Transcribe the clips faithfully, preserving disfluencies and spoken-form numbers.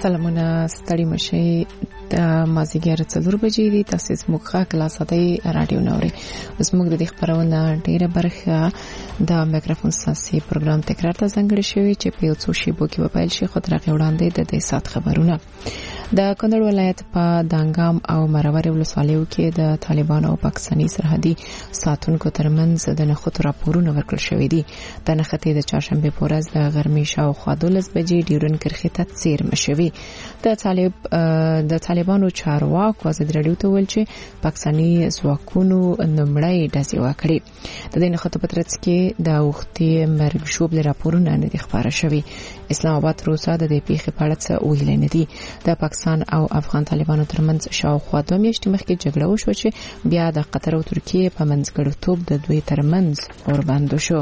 سلامونه ستړي مشي د مازیګر څلور بجې دي. تاسو زموږ کلاساتي رادیو نوري زموږ د خبرونه ډیره برخه د میکروفون ساسي پروګرام تکرار ته ځانګړی شوی چې په یو څو شیبو کې وپیل شي. خو تر هغه وړاندې د دې سات خبرونه د کندهار ولایت په دانګام او مرور ولسوالیو کې د طالبانو او پاکستاني سرحدي ساتونکو ترمنځ د نخښو راپورونه ورکړل شوې دي. د نخښې د چهارشنبه په ورځ د غرمې شاوخوا دولس بجې ډیورن کرښې ته څیرمه شوې. د طالب د طالبانو چارواکو ازادي راډیو ته ویل چې پاکستاني ځواکونو نمړی ډزې وکړې. د دې نخښو په ترڅ کې د وختي مرګ شوبل راپورونه نه دي خبره شوې. اسلام آباد روسا د دې پیښې په اړه څه ویل نه دي. د پاکستان او افغان طالبانو ترمنځ شاوخوا دوه میاشتې مخکې جګړه وشوه چې بیا د قطر او ترکیه په منځګړیتوب د دوی ترمنځ اوربند شو.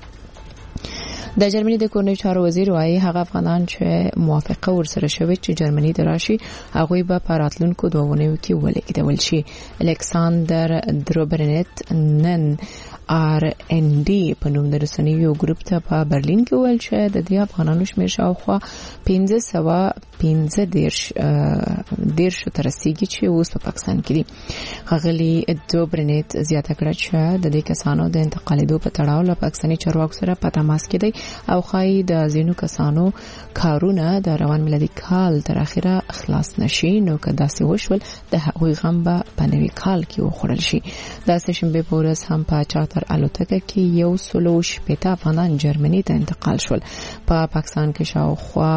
د جرمني د کورنۍ چارو وزیر وايي هغه افغانان چې موافقه ورسره شوی چې جرمني ته راشي هغه به په راتلونکو دوه ونیو کې ولګیدل شي. الکساندر دروبرنت نن آر ان ډي په نوم د رسنیو ګروپ ته په برلین کې ویل چې د دې افغانانو شمېر شاوخوا پنځه سوه پنځه دیرش دیرش تر رسیدي چې اوس په پاکستان کې دي. غلي دروبرنت زیاته کړه چې د دې کسانو د انتقالېدو په تړاو له پاکستاني چارواکو سره په تماس کې دي او خای د زینو کسانو کارونه د روان ملي کال تر اخره خلاص نشي نو که داسې وشول د هغوی غم به په نوي کال کې وخوړل شي. د سشنبه په ورځ هم په چارتر الوتکه کې یو سلو شپږ افغانان جرمني ته انتقال شول. په پا پاکستان کې شاوخوا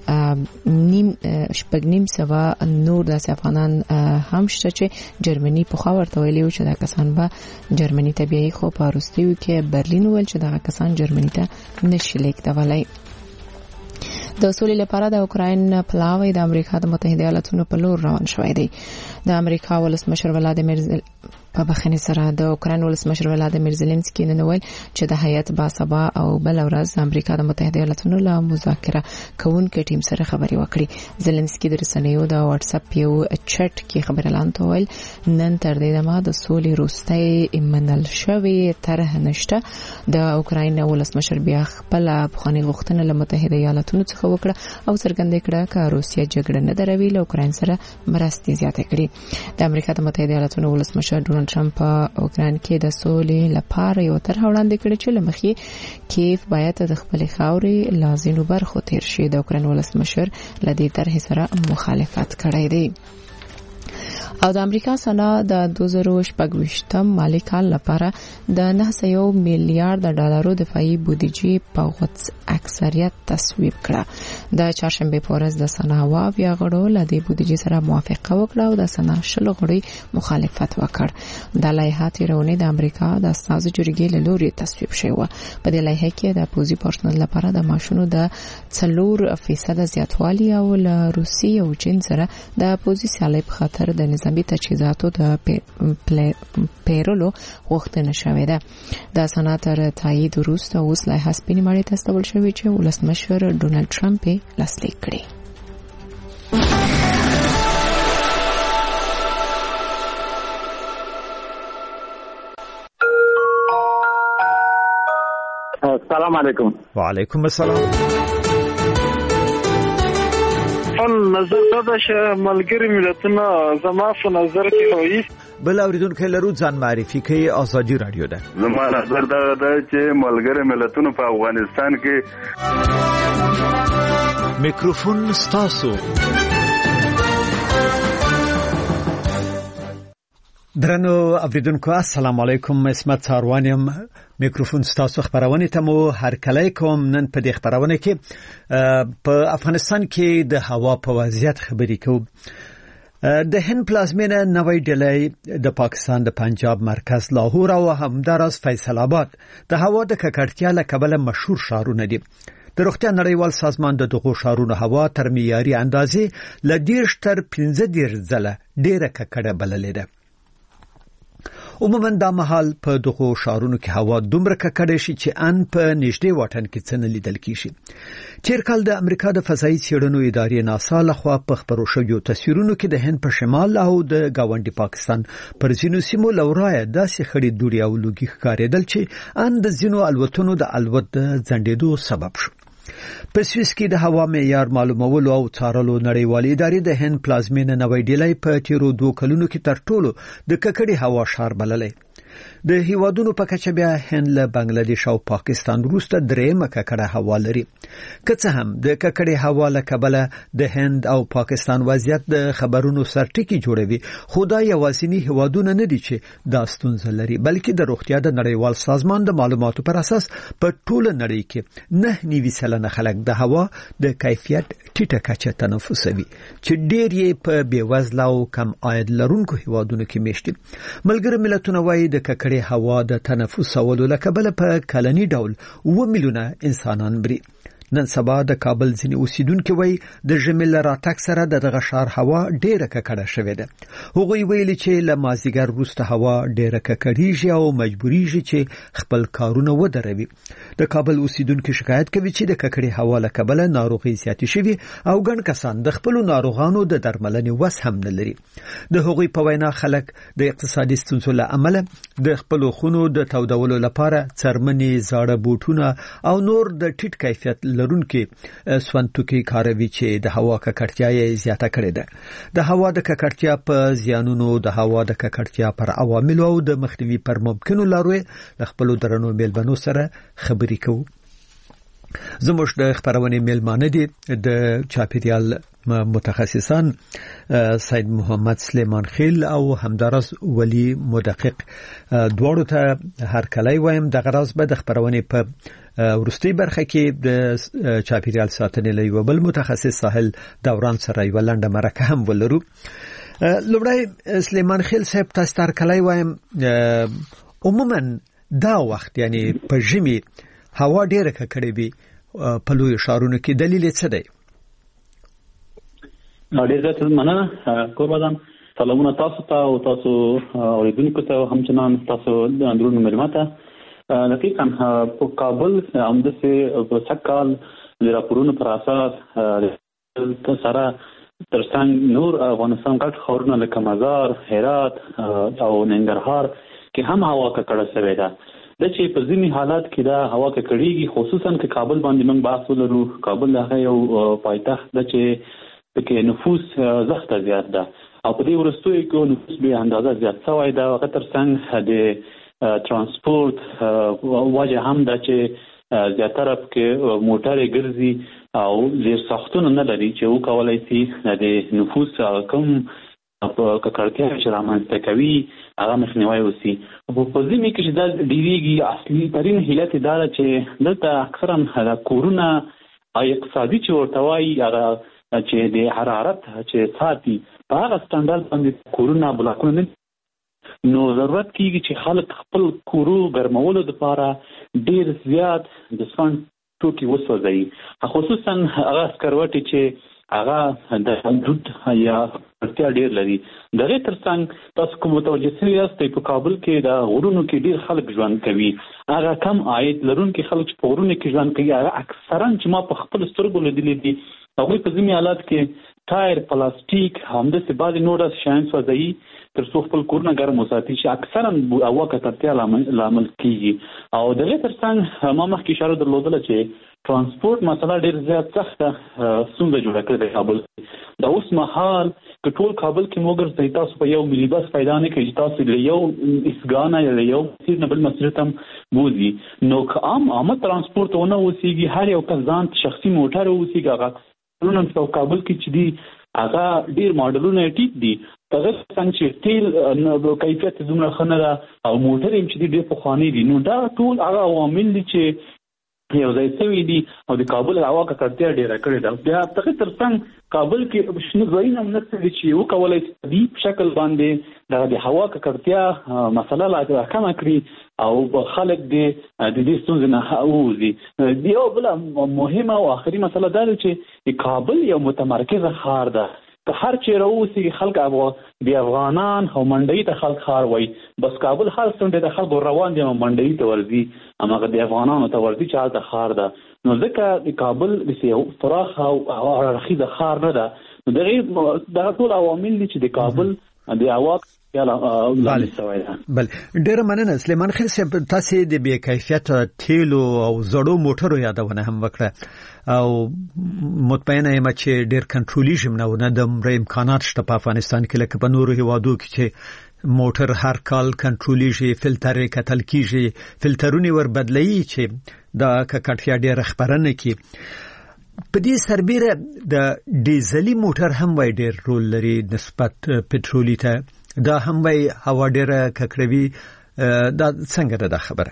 نیم شپږ نیم سوا نور د افغانان هم شته چې جرمني په خوا ورته ویلي چې دا کسان به جرمني ته بیایي. خو په وروستیو کې برلین ویل چې دا کسان جرمني ته نشي لیکدولای. د سولې لپاره د اوکراین پلاوی د امریکا د متحده ایالاتونو په لور روان شوی دی. د امریکا ولسمشر ولادیمیر په بخښنې سره د اوکراین ولسمشر ولادیمیر زيلنسکي نن ویل چې د هیئت با سبا او بل ورځ د امریکا د متحده ایالاتونو له مذاکره کوونکو ټیم سره خبري وکړي. زيلنسکي د رسنیو د واتس اپ یو چټ کې خبر اعلان ویل نن تر دې دمه د سولې روستۍ منل شوی طرح نشته. د اوکراین ولسمشر بیا خپل افغاني غوښتنه له متحده ایالاتونو څخه وکړه او څرګنده کړه چې روسیا جګړه نه دروي له اوکراین سره مرستې زیاتې کړي. د امریکا د متحده ایالاتونو ولسمشر ډونالد ټرمپ په اوکراین کې د سولې لپاره یو طرح وړاندې کړی چې لمخې کیف باید د خپل خاورې لازینو برخو تیر شي. د اوکراین ولسمشر لدې طرح سره مخالفت کړی دی. او د امریکا سنا د دوه زره شپږ ویشتم مالي کال لپاره د نه سوه میلیارډ ډالرو دفاعي بودیجه په غوڅ اکثریت تصویب کړه. د چهارشنبه په ورځ د سنا واویا غړو له دې بودیجه سره موافقه وکړه او د سنا شل غړي مخالفت وکړ. د لایحه تیرونې د امریکا د استازو جرګې له لوري تصویب شوی و. په دې لایحه کې د پوزي پرسنل لپاره د معاشونو د څلور فیصد زیاتوالی او له روسي او چین سره د پوزي سیالۍ په خاطر د نظامي تجهیزاتو د پیرولو غوښتنه شوې ده. د سناتر تایید وروسته اوس لایحه سپینې ماڼۍ ته استول شوې چې ولسمشر ډونالد ټرمپ یې لاسلیک کړي. السلام علیکم. وعلیکم السلام. نظر دا چې ملګری ملتونه زما په نظر کې وایي بل اوریدونکو لرو ځان معرفي کوي. ازادي رادیو ده. زما نظر دا ده چې ملګری ملتونه په افغانستان کې میکروفون ستاسو. درنو اوریدونکو السلام علیکم. اسمت ساروانیم میکروفون ستاسو خبرونه ته مو هر کله کوم. نن په دې خبرونه کې په افغانستان کې د هوا په وضعیت خبرې کوم. د هند پلازمینه نوی ډیلی د پاکستان د پنجاب مرکز لاهور او همداراز فیصل آباد د هوا د ککړتیا له کبله مشهور ښارونه دي. د روغتیا نړیوال سازمان د دغو ښارونو هوا تر معیاري اندازې له دېرش تر پنځه دېرش ځله ډیره ککړه بللې ده. عموما دا مهال په دغو ښارونو کې هوا دومره ککړه شي چې ان په نږدې واټن کې څه نه لیدل کیږي. تیر کال د امریکا د فضایي څېړنو ادارې ناسا لخوا په خپرو شویو تصویرونو کې د هند په شمال او د ګاونډي پاکستان پر ځینو سیمو لورایه داسې خړې دوړې او لوګي ښکارېدل چې ان د ځینو الوتنو د الوت د ځنډېدو سبب شو. په سویس کې د هوا معیار معلومولو او څارلو نړیوالې ادارې د هند پلازمینه نوې ډیلی په تیرو دوه کلونو کې تر ټولو د ککړې هوا ښار بللې. د هیوادونو په کچه بیا هند له بنگلاديش او پاکستان وروسته درېمه ککړه هوا لري. که څه هم د ککړې هوا له کبله د هند او پاکستان وضعیت د خبرونو سرټکی جوړوي، خو دا یوازینی هیوادونه نه دي چې دا ستونزه لري، بلکې د روغتیا د نړیوال سازمان د معلوماتو پر اساس په ټوله نړۍ کې نه نیوي سلنه خلک د هوا د کیفیت ټیټه کچه تنفسوي، چې ډېر یې په بیوزله او کم عاید لرونکو هیوادونو کې میشتي. ملګري ملتونه وايي د ککړې هوا د تنفسولو له کبله په کلنی ډول اوه میلیونه انسانان مري. نن سبا د کابل ځینې اوسیدونکو وایي د ژمي له راتګ سره د دغه ښار هوا ډېره ککړه شوې ده. هغوی ویلي چې له مازدیګر وروسته هوا ډېره ککړېږي او مجبوریږي چې خپل کارونه ودروي. د کابل اوسیدونکو شکایت کوي چې د ککړې هوا له کبله ناروغي زیاتې شوي او ګڼ کسان د خپلو ناروغانو د درملنې وس هم نه لري. د هغوی په وینا خلک د اقتصادي ستونزو له امله د خپلو خونو د تودولو لپاره څرمنې، زاړه بوټونه او نور د ټیټ کیفیت لرونکي سونتوکي کاروي چې د هوا ککړتیا یې زیاته کړې ده. د هوا د ککړتیا په زیانونو، د هوا د ککړتیا پر عواملو او د مخنیوي پر ممکنو لارو له خپلو درنو میلمنو سره خبرې کوو. زموږ د خبرونې میلمانه دي د چاپیریال متخصصان سید محمد سلیمان خیل او همدارس ولی مدقق. دواړو ته هر کله وایم د غراض به د خبرونې په ورستي برخه کې د چاپیریال ساتنې له یو بل متخصص ساحل دوران سره یو لنډه مرکه هم ولرو. لومړی سلیمان خیل صاحب تاسو ته هر کله وایم عموما دا وخت یعنی په ژمي هوا ډیره ککړې وي په لوی ښارونو کې، دلیل یې څه دی؟ ډېر زیات مننه قربان. سلامونه تاسو ته او تاسو اوریدونکو ته، همچنان تاسو د اندرونو ملمته. دقیقاً په کابل همداسې په سږکال د راپورونو پر اساس سره ترڅنګ نور افغانستان ګډ ښارونه لکه مزار، هرات او ننګرهار کې هم هوا ککړه شوې ده. د چې په ځینې حالات کې دا هوا ککړېږي، خصوصا که کابل باندې موږ بحث ولرو. کابل هغه یو پایتخت ده چې پکې نفوس زښته زیات ده او په دې وروستیو کې نفوس بې اندازه زیات شوی ده. هغه ترڅنګ د ترانسپورت وجه هم ده چې زیاتره پکې موټرې ګرځي او زیر ساختونه نه لري چې وکولای شي د نفوس کم په ککړتیا چې رامنځته کوي هغه مخنیوی وشي. په ځینې کې چې دا ډېرېږي، اصلي ترین علت یې دا ده چې دلته اکثرا د کورونه او اقتصادي چې ورته وایي هغه چې د حرارت چې ساتي په هغه سټنډرډ باندې کورونه بلاکونه نه، نو ضرورت کېږي چې خلک خپل کورو ګرمولو دپاره ډېر زیات د سون توکي وسوځوي، خصوصا هغه سکروټې چې هغه د دود یا اړتیا ډېر لري. د هغې ترڅنګ تاسو کوم متوجه شوي یاستئ په کابل کې د غرونو کې ډېر خلک ژوند کوي. هغه کم عاید لرونکي خلک چې په غرونو کې ژوند کوي هغه اکثرا چې ما په خپلو سترګو لیدلي دي، هغوی په ځینې حالات کې ټایر، پلاستیک، همداسې بعضې نور داسې شیان سوځوي تر څو خپل کورونه ګرم وساتي، چې اکثرا هوا ککړتیا لامل کېږي. او د هغې ترڅنګ ما مخکې اشاره درلودله چې ترانسپورت مسله ډېر زیات سخته ستونزه جوړه کړې ده کابل. دا اوس مهال که ټول کابل کې وګرځئ، تاسو په یو ملي بس پیدا نه کړئ چې تاسو له یو اسګانه یا له یو مسیر نه بل مسیر ته بوځي. نو که عام عامه ترانسپورت ونه اوسېږي، هر یو کس ځان شخصي موټر اوسېږي، هغه په کابل کې چې دي هغه ډېر ماډلونه یې ټیټ دي، هغه څنګه چې تیل کیفیت دومره ښه نه ده او موټر یې چې دي ډېر پخواني دي. نو دا ټول هغه عوامل دي چې یو ځای شوي دي او د کابل هوا ککړتیا ډېره کړې ده. بیا دغه ترڅنګ کابل کې شنه ځایونه هم نشته دي چې وکولی شي په دې شکل باندې دغه د هوا ککړتیا مسله لا راکمه کړي او خلک د دې ستونزې نه ووځي. یو بله مهمه او آخري مسله دا ده چې کابل یو متمرکزه ښار ده. که هر چیرې اوسېږي خلک د افغانان او منډوي ته خلک ښار وایي، بس کابل هر څنډې د خلکو روان دي او منډوي ته ورځي، هماغه د افغانانو ته ورځي چې هلته ښار ده. نو ځکه د کابل یو پراخه او اړخیزه ښار نه ده. نو دغه ټول عوامل دي چې د کابل د هوا یاله بل ډیر مننه سلیمان خیل صاحب تاسو د بې کیفیت تیلو او زړو موټرو یادونه هم وکړه او مطمئنه یم چې ډیر کنټرولي ژمنونه د امکانات شته په افغانستان کې لکه په نورو هیوادو کې چې موټر هر کال کنټرولي شي فلټر کتل کیږي فلټرونه ور بدلایي چې دا کټیا ډیر خبرنه کی په دې سربېره د ډیزلي موټر هم وای ډیر رول لري نسبت پټرولي ته دا هم وای هوا ډیره ککړوي دا څنګه ده خبره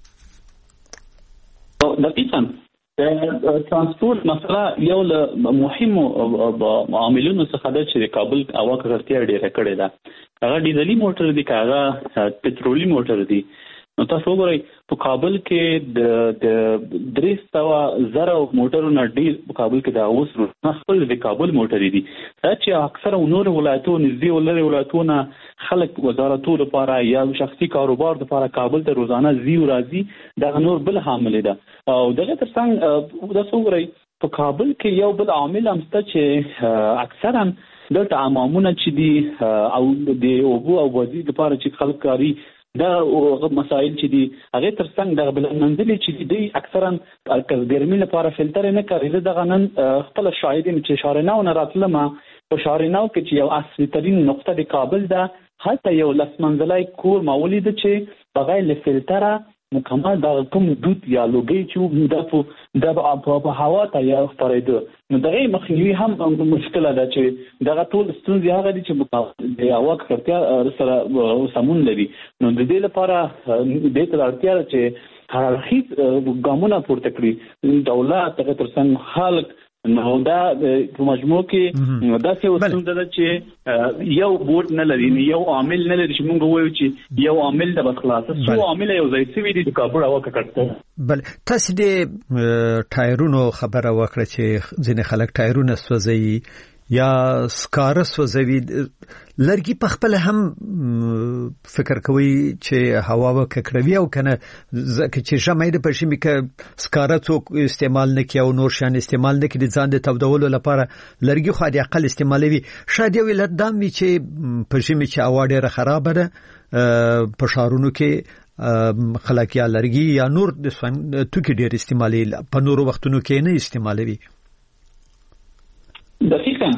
دقیقاً د ترانسپورت مسله یو له مهمو عاملونو څخه ده چې د کابل هوا ککړتیا ډیره کړې ده هغه ډیزلي موټر دي که هغه پټرولي موټر دي نو تاسو وګورئ په کابل کې د د درې سوه زره موټرونه ډیر په کابل کې د اوس خپل د کابل موټر دي دا چې اکثره نور ولایتونو نږدې ولري ولایتونه خلک وزارتونو لپاره یا شخصي کاروبار لپاره کابل ته روزانه زی او راځي دا نور بل عامل ده او دغه ترڅنګ تاسو وګورئ په کابل کې یو بل عامل هم شته چې اکثرا دلته عوامونه چې دي او د اوبو او وادي لپاره چې خلک کاری دا مسائل چې دي هغه ترڅنګ د بل منځلي چې دي اکثرا د ګرمۍ لپاره فلټر نه کوي دغه نن خپل شاهدین چې شارناو نه راتله ما په شارناو کې چې یو اصلي ترين نقطه د کابل ده حتی یو لسمنځلای کور مولید چې بغیر له فلټره مکمل دا کوم دود یا لوګي چې د په د هوا ته یا خبرېده نو دغه مخنیوي هم مشکله ده چې دغه ټول ستونزې هغه دي چې د هوا ککړتیا سره سمون لري نو د دې لپاره د دې اړتیا ده چې هرخیز ګامونه پورته کړي دولت هغه ترڅنګ خلک نو دا په مجموع کې دا څه وسوند ده چې یو بورډ نه لري یو عامل نه لري چې موږ وایو چې یو عامل د بخلاصه څو عامل یو ځای څه وی دي د کابل هوا ککړتیا بل تاسو د ټایرونو خبره وکړه چې ځینې خلک ټایرونه سوځي یا سکاره سوځوي لرګي په خپل هم فکر کوي چې هوا وکړوي او کنه ځکه چې ژمي د پښیمې کې سکاره څوک استعمال نه کوي او نور شان استعمال نه کوي ځان د تودولو لپاره لرګي خو د اقل استعمالوي شاید یو لږ دام وي چې پښیمې چې هوا ډیره خراب ده په شهرونو کې خلک یا لرګي یا نور د توکي ډیر استعمالي په نورو وختونو کې نه استعمالوي دقیقاً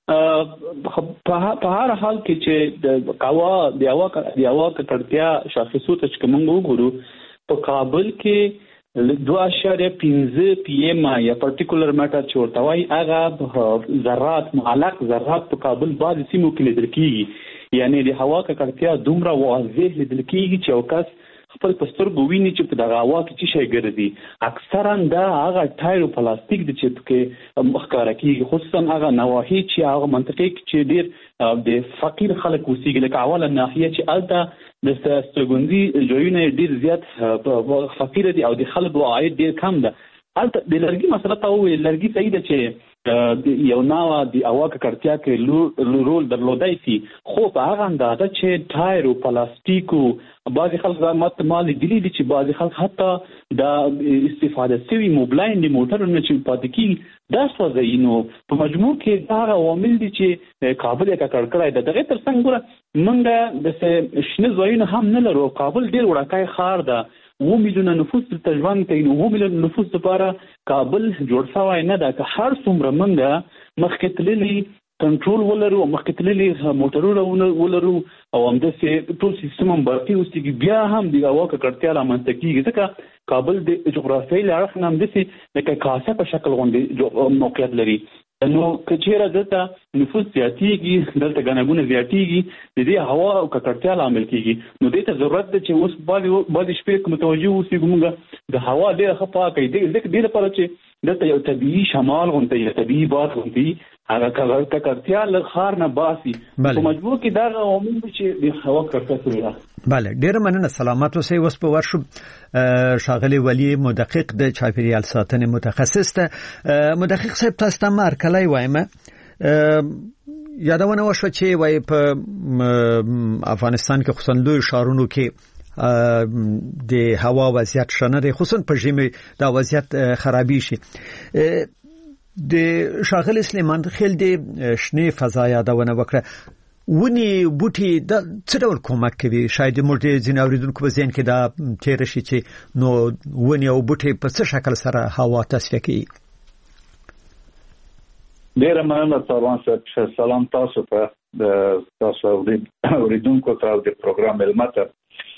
په هر حال کې چې د کاوا د هوا د هوا ککړتیا شاخصو ته چې موږ وګورو په کابل کې دوه اشاریه پنځه پی ام یا پارټیکولر میټر چې ورته وایي هغه ذرات معلق ذرات په کابل بعض سیمو کې لیدل کېږي یعنی د هوا ککړتیا دومره واضح لیدل کېږي چې یو کس خپل پستر ګویني چې په دغه هوا کې چې شي ګرځي اکثرا دا هغه ټایر پلاستیک د چې کې مخکاره کیږي خصوصا هغه نواحي چې هغه منطقې چې ډیر د فقیر خلک اوسېږي لکه اوله ناحیه چې الته د سترګوندي جوړونه ډیر زیات فقیر دي او د خلکو عاید ډیر کم ده الته د لرګي مسله ته وې لرګي صحیح ده چې یو ناوه د هوا ککړتیا کې رول درلودای شي خو په هغه اندازه چې ټایر او پلاستیک او بعضی خلک مت مال دي چې بعضی خلک حتی د استفاده سوي موبلاین د موټرونو چې پاتې کی دا سوځي نو په مجموع کې دا عوامل دي چې کابل کې کړکړای د دغه ترڅنګ ګره موږ د شنه ځایونه هم نه لرو کابل ډیر وړاکای خار ده و میلیونه نفوس ته ژوند کوي نو و میلیونه نفوس لپاره کابل جوړ شوی نه ده که هر څومره موږ مخکې تللي کنټرول ولرو مخکې تللي موټرونه ولرو او همداسې ټول سیستم هم برقي اوسېږي بیا هم د هوا ککړتیا رامنځته کېږي ځکه کابل د جغرافیایي له اړخ نه همداسې لکه کاسه په شکل غوندې موقعیت لري نو کچېره دلته نفوس زیاتېږي دلته ګڼه زیاتېږي د دې هوا او ککړتیا لامل کېږي نو دې ته ضرورت ده چې اوس بعضې بعضې شپې متوجه اوسېږو موږ د هوا ډېره ښه پاکه وي ځکه دې لپاره چې دلته یو طبیعي شمال غوندې یا طبیعي باد غوندې هغه ککړتیا له ښار نه باسي په مجبور کې دا عوامل دي چې د هوا ککړتیا سره بله ډیره مننه سلامت اوسئ اوس په ورشو ښاغلی ولی مدقق د چاپیریال ساتنې متخصص ته مدقق صاحب تاسو ته مرکلی وایم یادونه وشوه چې وای په افغانستان کې خصوصا لوی ښارونو کې د هوا وضعیت شنه دی خصوصا په ژمي دا وضعیت خرابې شي د ښاغلی سلیمان خیل د شنې فضا یادونه وکړه ونی بوټي د څه ډول کومک کوي؟ شاید موږ ځینې اوریدونکو په ذهن کې دا تیر شي چې نو ونی او بوټي په څه شکل سره هوا تصفیه کوي؟ ډیره مننه سلام صاحب. سلام تاسو ته د تاسو اوریدونکو ته د پروګرام ملمته.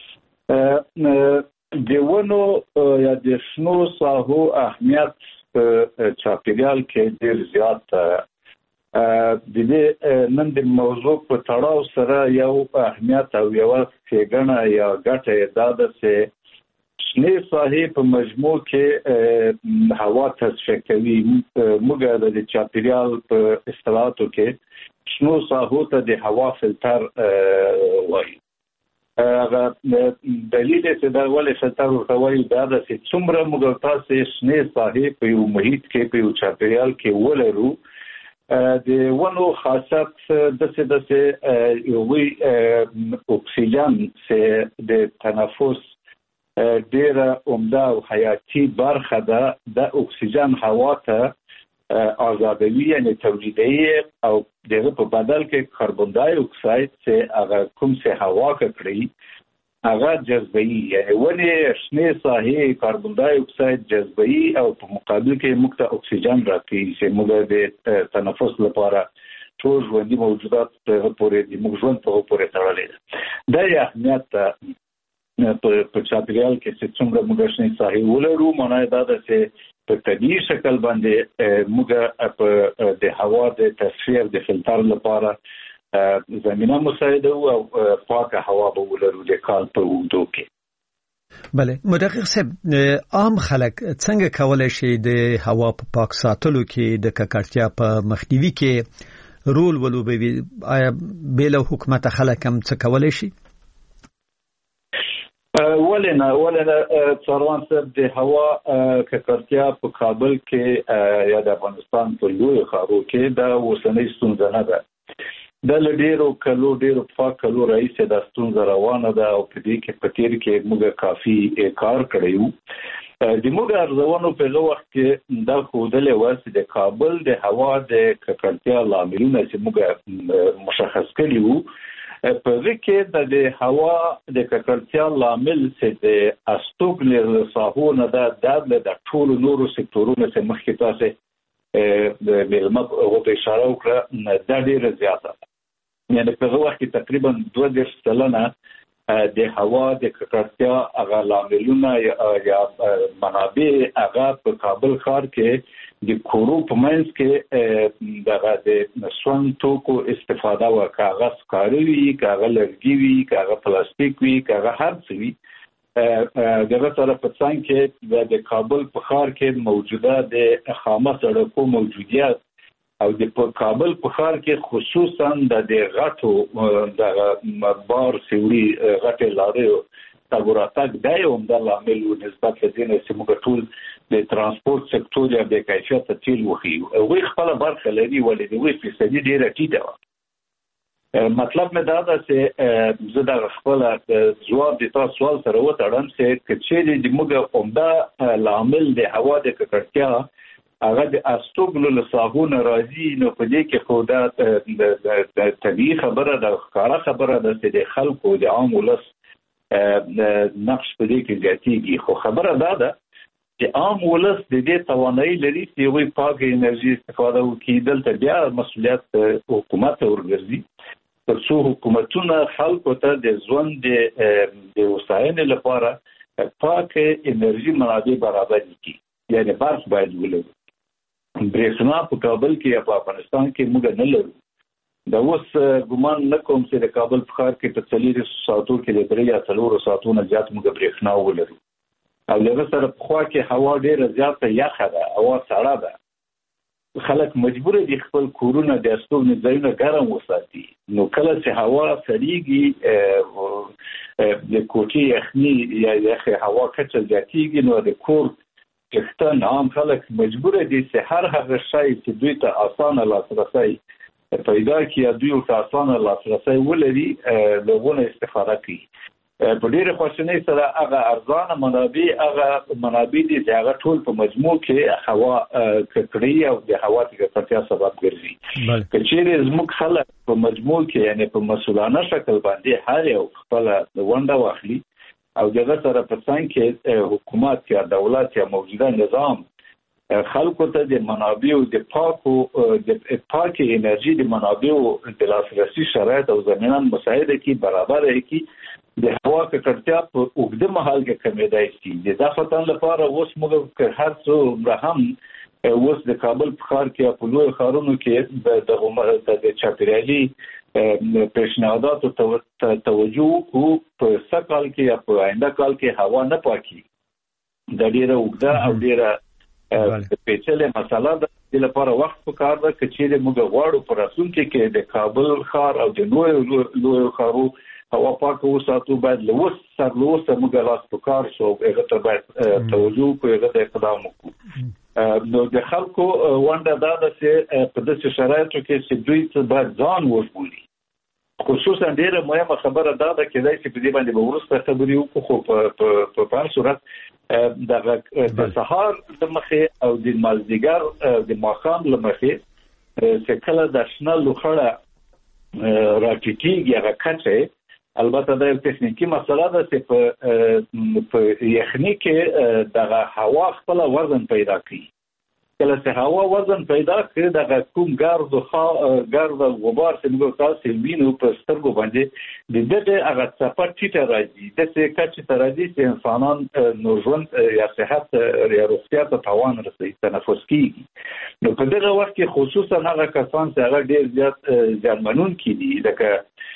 د ونو یا د شنو ساحو اهمیت په چاپیریال کې ډیر زیات ده. د دې نن د موضوع په تړاو سره یو اهمیت او یو څېړنه یا ګټه دا ده چې شنې ساحې په مجموع کې هوا تصفیه کوي. موږ د چاپیریال په اصطلاحاتو کې شنو ساحو ته د هوا فلټر وایي. هغه دلیل چې دا ولې فلټر ورته وایي دا ده چې څومره موږ تاسې شنې ساحې په یو محیط کې په یو چاپیریال کې ولرو، د ونو خاصیت داسې داسې یوې اکسیجن چې د تنفس ډیره عمده او حیاتي برخه ده، د اکسیجن هوا ته آزادوي یعنی تولیدوي او دغه په بدل کې کاربن دای اکساید چې هغه کوم څه هوا کړی هغه جذبوي. یعنی ونې شنې ساحې کاربن دای اکساید جذبوي او په مقابل کې موږ ته اکسیجن راکوي چې موږ د تنفس لپاره ټول ژوندي موجودات پورې د موږ ژوند په پورې تړلې ده. دا یې اهمیت په چاپیریال کې چې څومره موږ شنې ساحې ولرو، معنی دا ده چې په طبیعي شکل باندې موږ په د هوا د تصفیه د فلټر لپاره زمینه مساعده او پاکه هوا به ولرو د کال په اوږدو کې. بله مدقق صاحب، عام خلک څنګه کولای شي د هوا په پاک ساتلو کې د ککړتیا په مخنیوي کې رول ولوبوي؟ آیا بیل حکومت خلک هم څه کولای شي؟ ولنه ولنه څاروان صاحب، د هوا ککړتیا په کابل کې یا د افغانستان په لوی ښارو کې دا اوسنۍ ستونزه نه ده. د ډیرو کلو ډیرو پاک کلو رئیس د ستونزه روانه ده او په دې کې په تیر کې موږ کافي کار کړیو. د موږ ارزونو په هغه وخت کې دا ښودلې وه چې د کابل د هوا د ککړتیا لاملونه چې موږ مشخص کړي وو، په هغه کې د هوا د ککړتیا لامل چې د استوګنې ساحو نه ده د ټولو نورو سکتورونو چې مخکې تاسې د مېلمه په اشاره وکړه دا ډېره زیاته ده. یعنې په هغه وخت کې تقریبا دوه دېرش سلنه د هوا د ککړتیا هغه لاملونه یا منابع هغه په کابل ښار کې د کورو په منځ کې دغه د سون توکو استفاده وه، که هغه سکاره وي، که هغه لرګي وي، که هغه پلاستیک وي، که هغه هر څه وي. دغه سره په څنګ کې د کابل په ښار کې موجوده د خامه سړکو موجودیت او د کابل په ښار کې خصوصا د غټو د بار سیوري غټې لارې تګ راتګ دا یو عمده لامل و نسبت له دې نه چې موږ ټول د ترانسپورت سکتور یا د کیفیته تیل وښیو. هغوی خپله برخه لري ولې د هغوی فیصدي ډېره ټیټه وه. مطلب مې دا ده چې زه دغه خپله ځواب د تاسو سوال سره وتړم چې که چیرې د موږ عمده لامل د هوا د ککړتیا هغه د استوګنو له ساحو نه راځي، نو په دې کې خو دا طبیعي خبره ده، ښکاره خبره ده چې د خلکو د عام ولس نقش په دې کې زیاتېږي. خو خبره دا ده چې عام ولس د دې توانایي لري چې هغوی پاکه انرژي استفاده وکړي. دلته بیا مسؤلیت حکومت ته ورګرځي تر څو حکومتونه خلکو ته د ژوند د هوساینې لپاره پاکه انرژي منابع برابر کړي. یعنې برق باید ولرو. برېښنا په کابل کې یا په افغانستان کې موږ نه لرو. دا اوس ګمان نه کوم چې د کابل په ښار کې په څلېرویشتو ساعتو کې د درې یا څلورو ساعتو نه زیات موږ برېښنا ولرو. او له سره پخوا کې هوا ډېره زیاته یخه ده، هوا سړه ده. خلک مجبور دي خپل کورونه د استوګنې ځایونه ګرم وساتي. نو کله چې هوا سړېږي د کوټې یخني یا یخې هوا کچه زیاتېږي، نو د کور څښتن عام خلک مجبور دي چې هر هغه شی چې دوی ته اسانه لاسرسی پیدا کړي یا دوی ته اسانه لاسرسی ولري له هغه استفاده کوي. په ډېر خوشنۍ سره هغه ارزانه منابع هغه منابع دي چې هغه ټول په مجموع کې هوا ککړی او د هوا د ککړتیا سبب ګرځي. که چیرې زموږ خلک په مجموع کې یعنی په مسؤلانه شکل باندې هر یو خپل ونډه واخلي او دغه سره په څنګه کې حکومت یا دولت یا موجوده نظام خلکو ته د منابعو د پاکو د پاکي انرژي د منابعو د لاسرسي شرایط او زمینه مساعده کی برابر کی د هوا ککړتیا په اوږده مهال کې کمیدای شي. د ځفتن لپاره اوس موږ هر څو هم اوس د کابل په ښار کې په لوی ښارونو کې د عمر د چاپیریالي پیشنهاداتو توجه کو په سکهال کې یا په آینده کال کې هوا نه پاکي. د ډیره اوږده او ډیره د پیچلې مسله ده. د لپاره وخت پکار ده چې چې موږ غواړو پر راتلونکي کې د کابل ښار او د نورو لوی ښارو هوا پاکه وساتو، باید له اوس سره له اوسه موږ لاس پکار شو هغه ته باید توجه کوو، هغه ته اقدام وکړو. نو د خلکو ونډه دا ده چې په داسې شرایطو کې چې دوی باید ځان وژغوري. خصوصا ډیره مهمه خبره دا ده کېدای چې په دې باندې به وروسته خبرې وکړو، خو په په هر صورت د سهار د مخې او د مازدیګر د ماښام له مخې چې کله د شنه لوخړه راټیټېږي هغه کچه، البته دا یو تخنیکي مسله ده چې په په یخني کې دغه هوا خپل وزن پیدا کوي. کله چې هوا وزن پیدا کړي دغه کوم ګرد او ګرد او غبار چې موږ تاسو وینو په سترګو باندې د دې هغه څپه ټیټه راځي د څه کچې ته راځي چې انسانان نور ژوند یا صحت یا روغتیا ته تاوان رسوي، تنفس کیږي. نو په دغه وخت کې خصوصا هغه کسان چې هغه ډېر زیات زیانمنونکي دي لکه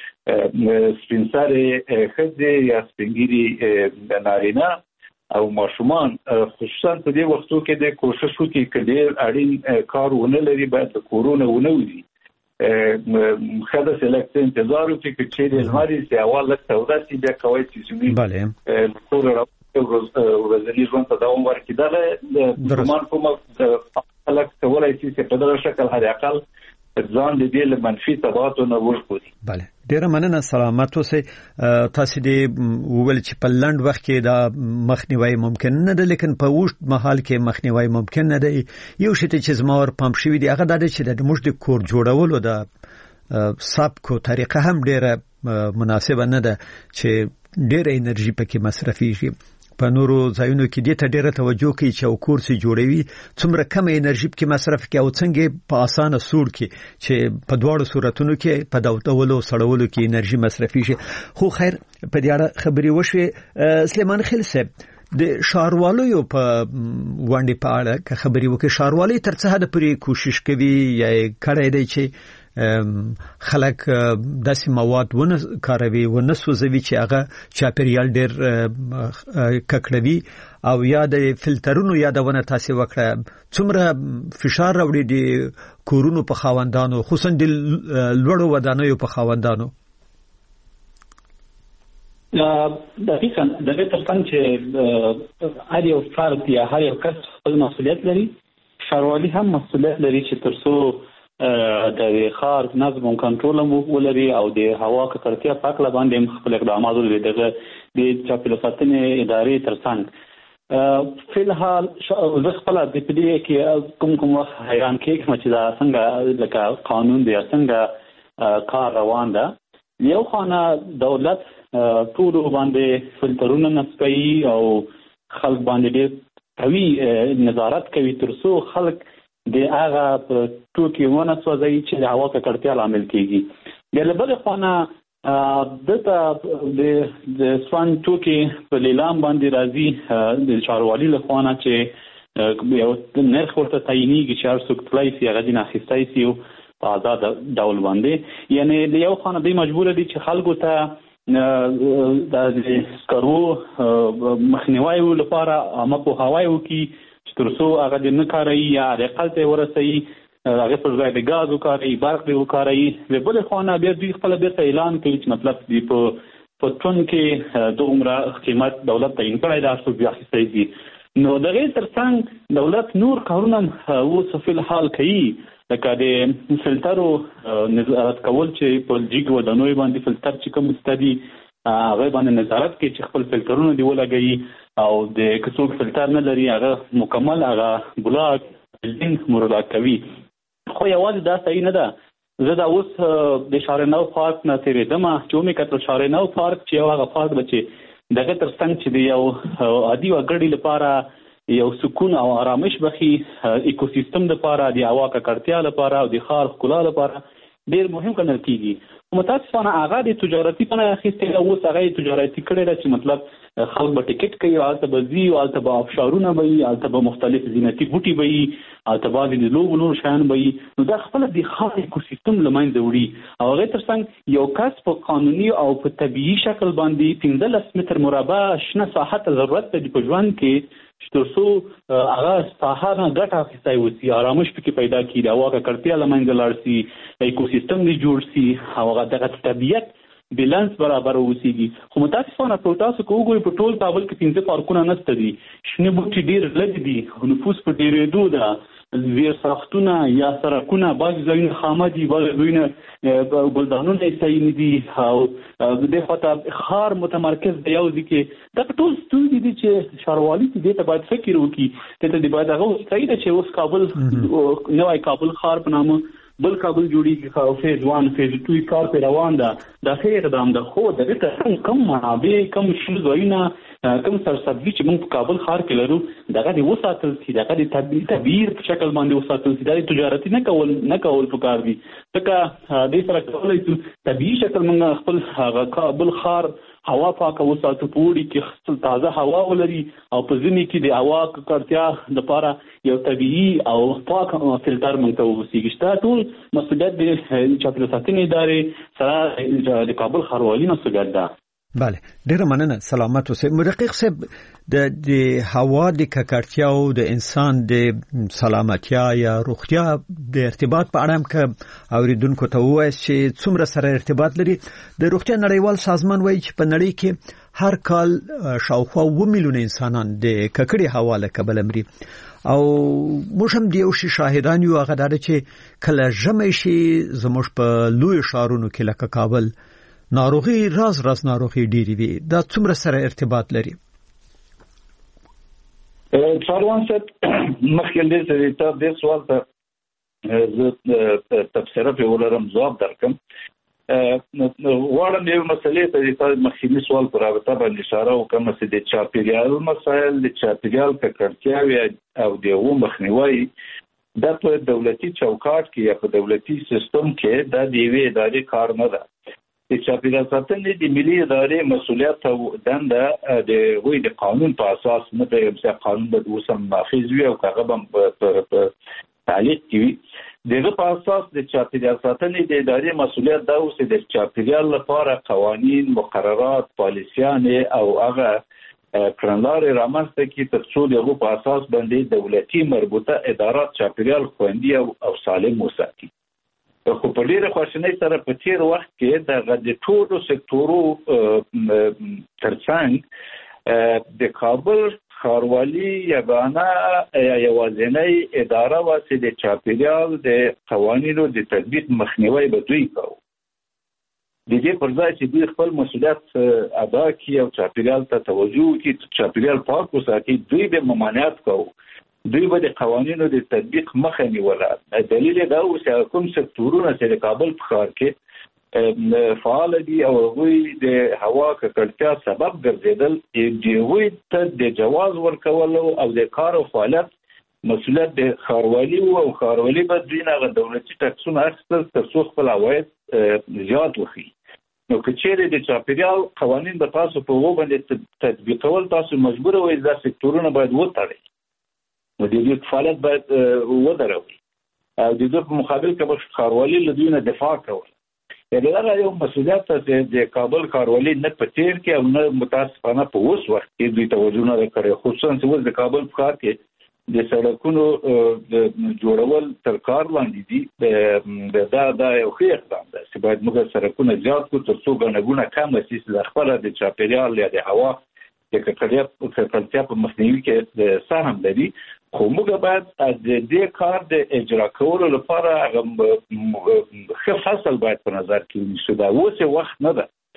سپینسرې ښځې یا سپینګیري نارینه او ماشومان، خصوصا په دې وختو کې د کوشش وکړي چې ډېر اړین کار ونه لري باید د کورونه ونه وځي. خدای سلکت انتظار وکړي چې د لمري چې اول لږ تودا شي بیا کوي چې زموږ بله کور ورځنی ژوند ته دوام ورکړي. دغه ګمان کوم خلک کولای شي چې په دغه شکل هر اقل ځان د دې له منفي تبعاتو نه وژغوري. بله ډیره مننه، سلامت اوسئ. تاسو دې وویل چې په لنډ وخت کې دا مخنیوي ممکن نه ده، لیکن په اوږد مهال کې مخنیوي ممکن نه دی. یو شی چې زما ور پام شوی دی هغه دا دی چې د موږ د کور جوړولو د سبکو طریقه هم ډیره مناسبه نه ده چې ډیره انرژي پکې مصرفیږي. په نورو ځایونو کې دې ته ډیره توجه کوي چې او کور سي جوړوي څومره کم انرژي پکې مصرف کوي او څنګه په اسانه سور کې چې په دواړو صورتونو کې په داوتولو سړولو کې انرژي مصرفي شي. خو خیر په دې اړه خبري وشوي. سلیمان خیل صاحب د شاروالو په وانډې په اړه که خبري وکړي، شاروالي تر څه حد پورې کوشش کوي یا کړی دی چې خلک داسې مواد ونه کاروي ونه سوځوي چې هغه چاپیریال ډېر ککړوي، او یا د فلټرونو یادونه تاسو وکړه څومره فشار راوړي د کورونو په خاوندانو، خصوصا د لوړو ودانیو په خاوندانو؟ دقیقاً د دې ترڅنګ چې هر یو فرد یا هر یو کس خپل مسؤلیت لري، ښاروالي هم مسؤلیت لري چې ترڅو د ښار نظم او کنټرول مو ولري او د هوا ککړتیا په اړه باندې خپل اقدامات ولري. دغه د چاپیریال ساتنې ادارې ترڅنګ فلحال زه خپل د پدې کې کوم کوم وخت حیران کېږم چې دا څنګه لکه قانون دی څنګه کار روان ده. یو خانه دولت ټول باندې فلټرونه نصبوي او خلک باندې ډېر قوي نظارت کوي ترڅو خلک د هغه په ټوکې ونه سوځي چې د هوا ککړتیا لامل کیږي. د بل خانه د د سوان ټوکې په لیلام باندې راځي د چاروالي له خانه چې یو نرخ ورته تعینېږي چې هر څوک تلای شي هغه دین اخیستی شي په آزاد ډول باندې. یعنی د یو خانه دوی مجبور دي چې خلکو ته د سکرو مخنیوي لپاره عامه پوهاوی وکړي چې ترڅو هغه د نه کاروي یا د اقل ته ورسوي، هغه پر ځای د ګاز وکاروي، برق دی وکاروي. د بل خانه بیا دوی خپل بیرته اعلان کوي چې مطلب دی په په ټون کې د عمره قیمت دولت تعیین کړی دا څو بیا اخیستی دي. نو دغه ترڅنګ دولت نور کارونه اوس په الحال کوي، لکه د فلټرو نظارت کول چې په جګ ودانوي باندې فلټر چې کوم ستدي هغه باندې نظارت کوي چې خپل فلټرونه دی ولګي او د کڅوګ فلټر نه لري هغه مکمل هغه بلاک بلډینګ مراعات کوي. خو یوازې دا صحیح نه ده. زه دا اوس د شارنو پارک نه تیرېدم چې ومې کتل شارنو پارک چې یو هغه پارک ده چې دغه تر څنګ چې د یو عادي وګړي لپاره یو سکون او آرامش بخي ایکوسیستم لپاره د هوا ککړتیا لپاره او د ښار ښکلا لپاره ډېر مهم ګڼل کېږي. متاسفانه هغه د تجارتي پناه اخیستې ده، اوس هغه تجارتي کړی ده چې مطلب خلک به ټیکټ کوي، هلته به ځي، هلته به افشارونه به وي، هلته به مختلف زینتي بوټي به وي، هلته بعضې د لوبو نور شیان به وي. نو دا خپله د ښار ایکوسیستم له منځه وړي او هغې تر څنګ یو کس په قانوني او په طبیعي شکل باندې پنځلس متر مربع شنه ساحه ته ضرورت لري په ژوند کې چې تر څو هغه ساحه نه ګټه اخیستی وسي، آرامش پکې پیدا کړي، د هوا ککړتیا له منځه لاړ سي، ایکوسیستم دې جوړ سي او هغه دغه طبیعت بیلانس برابر اوسېږي. خو متاسفانه په تاسو که وګورئ په ټول کابل کې پنځه پارکونه نشته دي، شنه بوټي ډېر لږ دي، نفوس په ډېرېدو ده، زیر ساختونه یا سړکونه بعضې ځایونه خامه دي، بعضې ځایونه ګلدانونه یې صحیح نه دي او دې خواته ښار متمرکز دی یو ځای کې. دغه ټول ستونزې دي چې ښاروالي چې دې ته باید فکر وکړي، دې ته دې باید هغه صحیح ده چې اوس کابل نوی کابل ښار په نامه بل کابل جوړیږي، فیز وان فیز ټو کار په روان ده، دا ښه اقدام ده. خو دغه ته کم منابع کم شنه ځایونه کوم سرسبزي چې موږ په کابل ښار کې لرو دغه دې وساتل شي، دغه د طبیعي طبیعي په شکل باندې وساتل شي. دا د تجارتي نه کول نه کول پکار دي، ځکه دې سره کولی شو طبیعي شکل موږ خپل هغه کابل ښار هوا پاکه وساتو، په اوړي کې تازه هوا ولري او په ژمي کې د هوا ککړتیا لپاره یو طبیعي او پاک فلټر موږ ته وسیږي. دا ټول مسؤلیت د چاپیریال ساتنې ادارې سره د کابل ښاروالي مسؤلیت ده. بله، ډیره مننه. سلامت اوسئ. مدقق صاحب، د د هوا د ککړتیا او د انسان د سلامتیا یا روغتیا د ارتباط په اړه هم که اوریدونکو ته ووایي چې څومره سره ارتباط لري. د روغتیا نړیوال سازمان وایي چې په نړۍ کې هر کال شاوخوا اووه میلیونه انسانان د ککړې هوا له کبله مري او موږ هم د یو شي شاهدان یو، هغه دا ده چې کله ژمی شي زموږ په لویو ښارونو کې لکه کابل ناروغي راز راز ناروغي ډېرې وي. دا څومره سره ارتباط لري؟ څاروان صاحب مخکې دې ته دې سوال ته زه تفسیره په ولرم جواب درکم. غواړم یو مسلې ته د مخکینی سوال پر رابطه باندې اشاره وکړم چې د چاپیریال مسایل، د چاپیریال ککړتیاوې او د هغو مخنیوی دا په دولتي چوکاټ کې یا په دولتي سیستم کې دا د یوې ادارې کار نه ده. د چاپیریال ساتنې د ملي ادارې مسؤلیت او دنده د هغوی د قانون په اساس نه دی، چې قانون به اوس هم نافذ وي او هغه به په تعلیق کې وي. دغه په اساس د چاپیریال ساتنې د ادارې مسؤلیت دا اوس د چاپیریال لپاره قوانین، مقررات، پالیسیانې او هغه کړنلارې رامنځته کړي تر څو د هغو په اساس باندې دولتي مربوطه ادارات چاپیریال خوندي او سالم وساتي. خو په ډېره خواشینۍ سره په تیر وخت کې دغه د ټولو سکتورو ترڅنګ د کابل ښاروالي یګانه یا یوازینۍ اداره وه چې د چاپیریال د قوانینو د تطبیق مخنیوی به دوی کوو. د دې پر ځای چې دوی خپل مسؤلیت ادا کړي او چاپیریال ته توجه وکړي، چاپیریال پاک وساتي، دوی به ممانعت کوو، دوی به د قوانینو د تطبیق مخه نیوله. دلیل دا و چې کوم سکتورونه چې د کابل په ښار کې فعال دي او هغوی د هوا ککړتیا سبب ګرځېدل، د هغوی ته د جواز ورکولو او د کار او فعالیت مسؤلیت د ښاروالي و او ښاروالي به دوی نه هغه دولتي ټکسونه اخیستل تر څو خپل عواید زیات وښیي. نو که چیرې د چاپیریال قوانین به تاسو په هغو باندې تطبیقول تاسو مجبوره وئ دا سکتورونه باید وتړئ، نو د دې فعالیت باید ودروي او د دې په مقابل کې به ښاروالي له دوی نه دفاع کول. دا یو مسؤلیت چې د کابل ښاروالي نه په تیر کې او نه متاسفانه په اوس وخت کې دوی توجه نه کړې، خصوصا چې اوس د کابل په ښار کې د سړکونو د جوړول تر کار لاندې دي. دا دا یو ښه اقدام ده چې باید موږ سړکونه زیات کړو تر څو ګڼه ګوڼه کمه شي، چې خپله د چاپیریال یا د هوا د ککړتیا په مخنیوي کې سهم لري. خو موږ باید د دې کار د اجرا کولو لپاره ښه فصل باید په نظر کې ونیسو. دا اوس وخت نه ده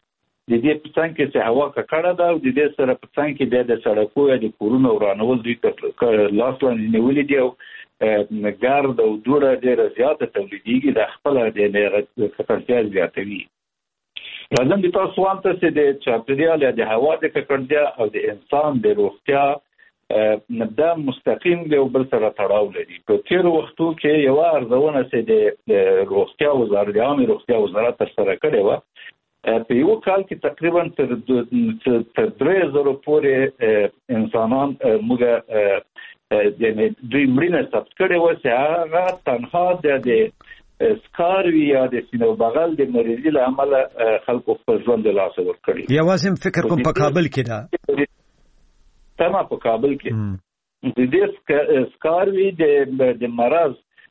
د دې په څنګ کې چې هوا ککړه ده او د دې سره په څنګ کې د سړکونو یا د کورونو ورانول دوی تر لاس لاندې نیولې دي او ګرد او دوړه ډېره زیاته تولیدېږي د خپله د ککړتیا زیاتوي. راځم د تاسو سوال ته چې د چاپېریال یا د هوا د ککړتیا او د انسان د روغتیا دا مستقیم د یو بل سره تړاو لري. په تېرو وختو کې یوه ارزونه چې د روغتیا وزارت د عامې روغتیا وزارت ترسره کړې وه، په یو کال کې تقریبا تر تر درې زرو پورې انسانان موږ یعنې دوی مړینه ثبت کړې وه چې هغه تنها د سکاروي یا د سینه بغل د مریضي له امله خلکو خپل ژوند له لاسه ورکړي. یوازې فکر کوم په کابل کې ده تمه په کابل کې د دې سکاروي د مرض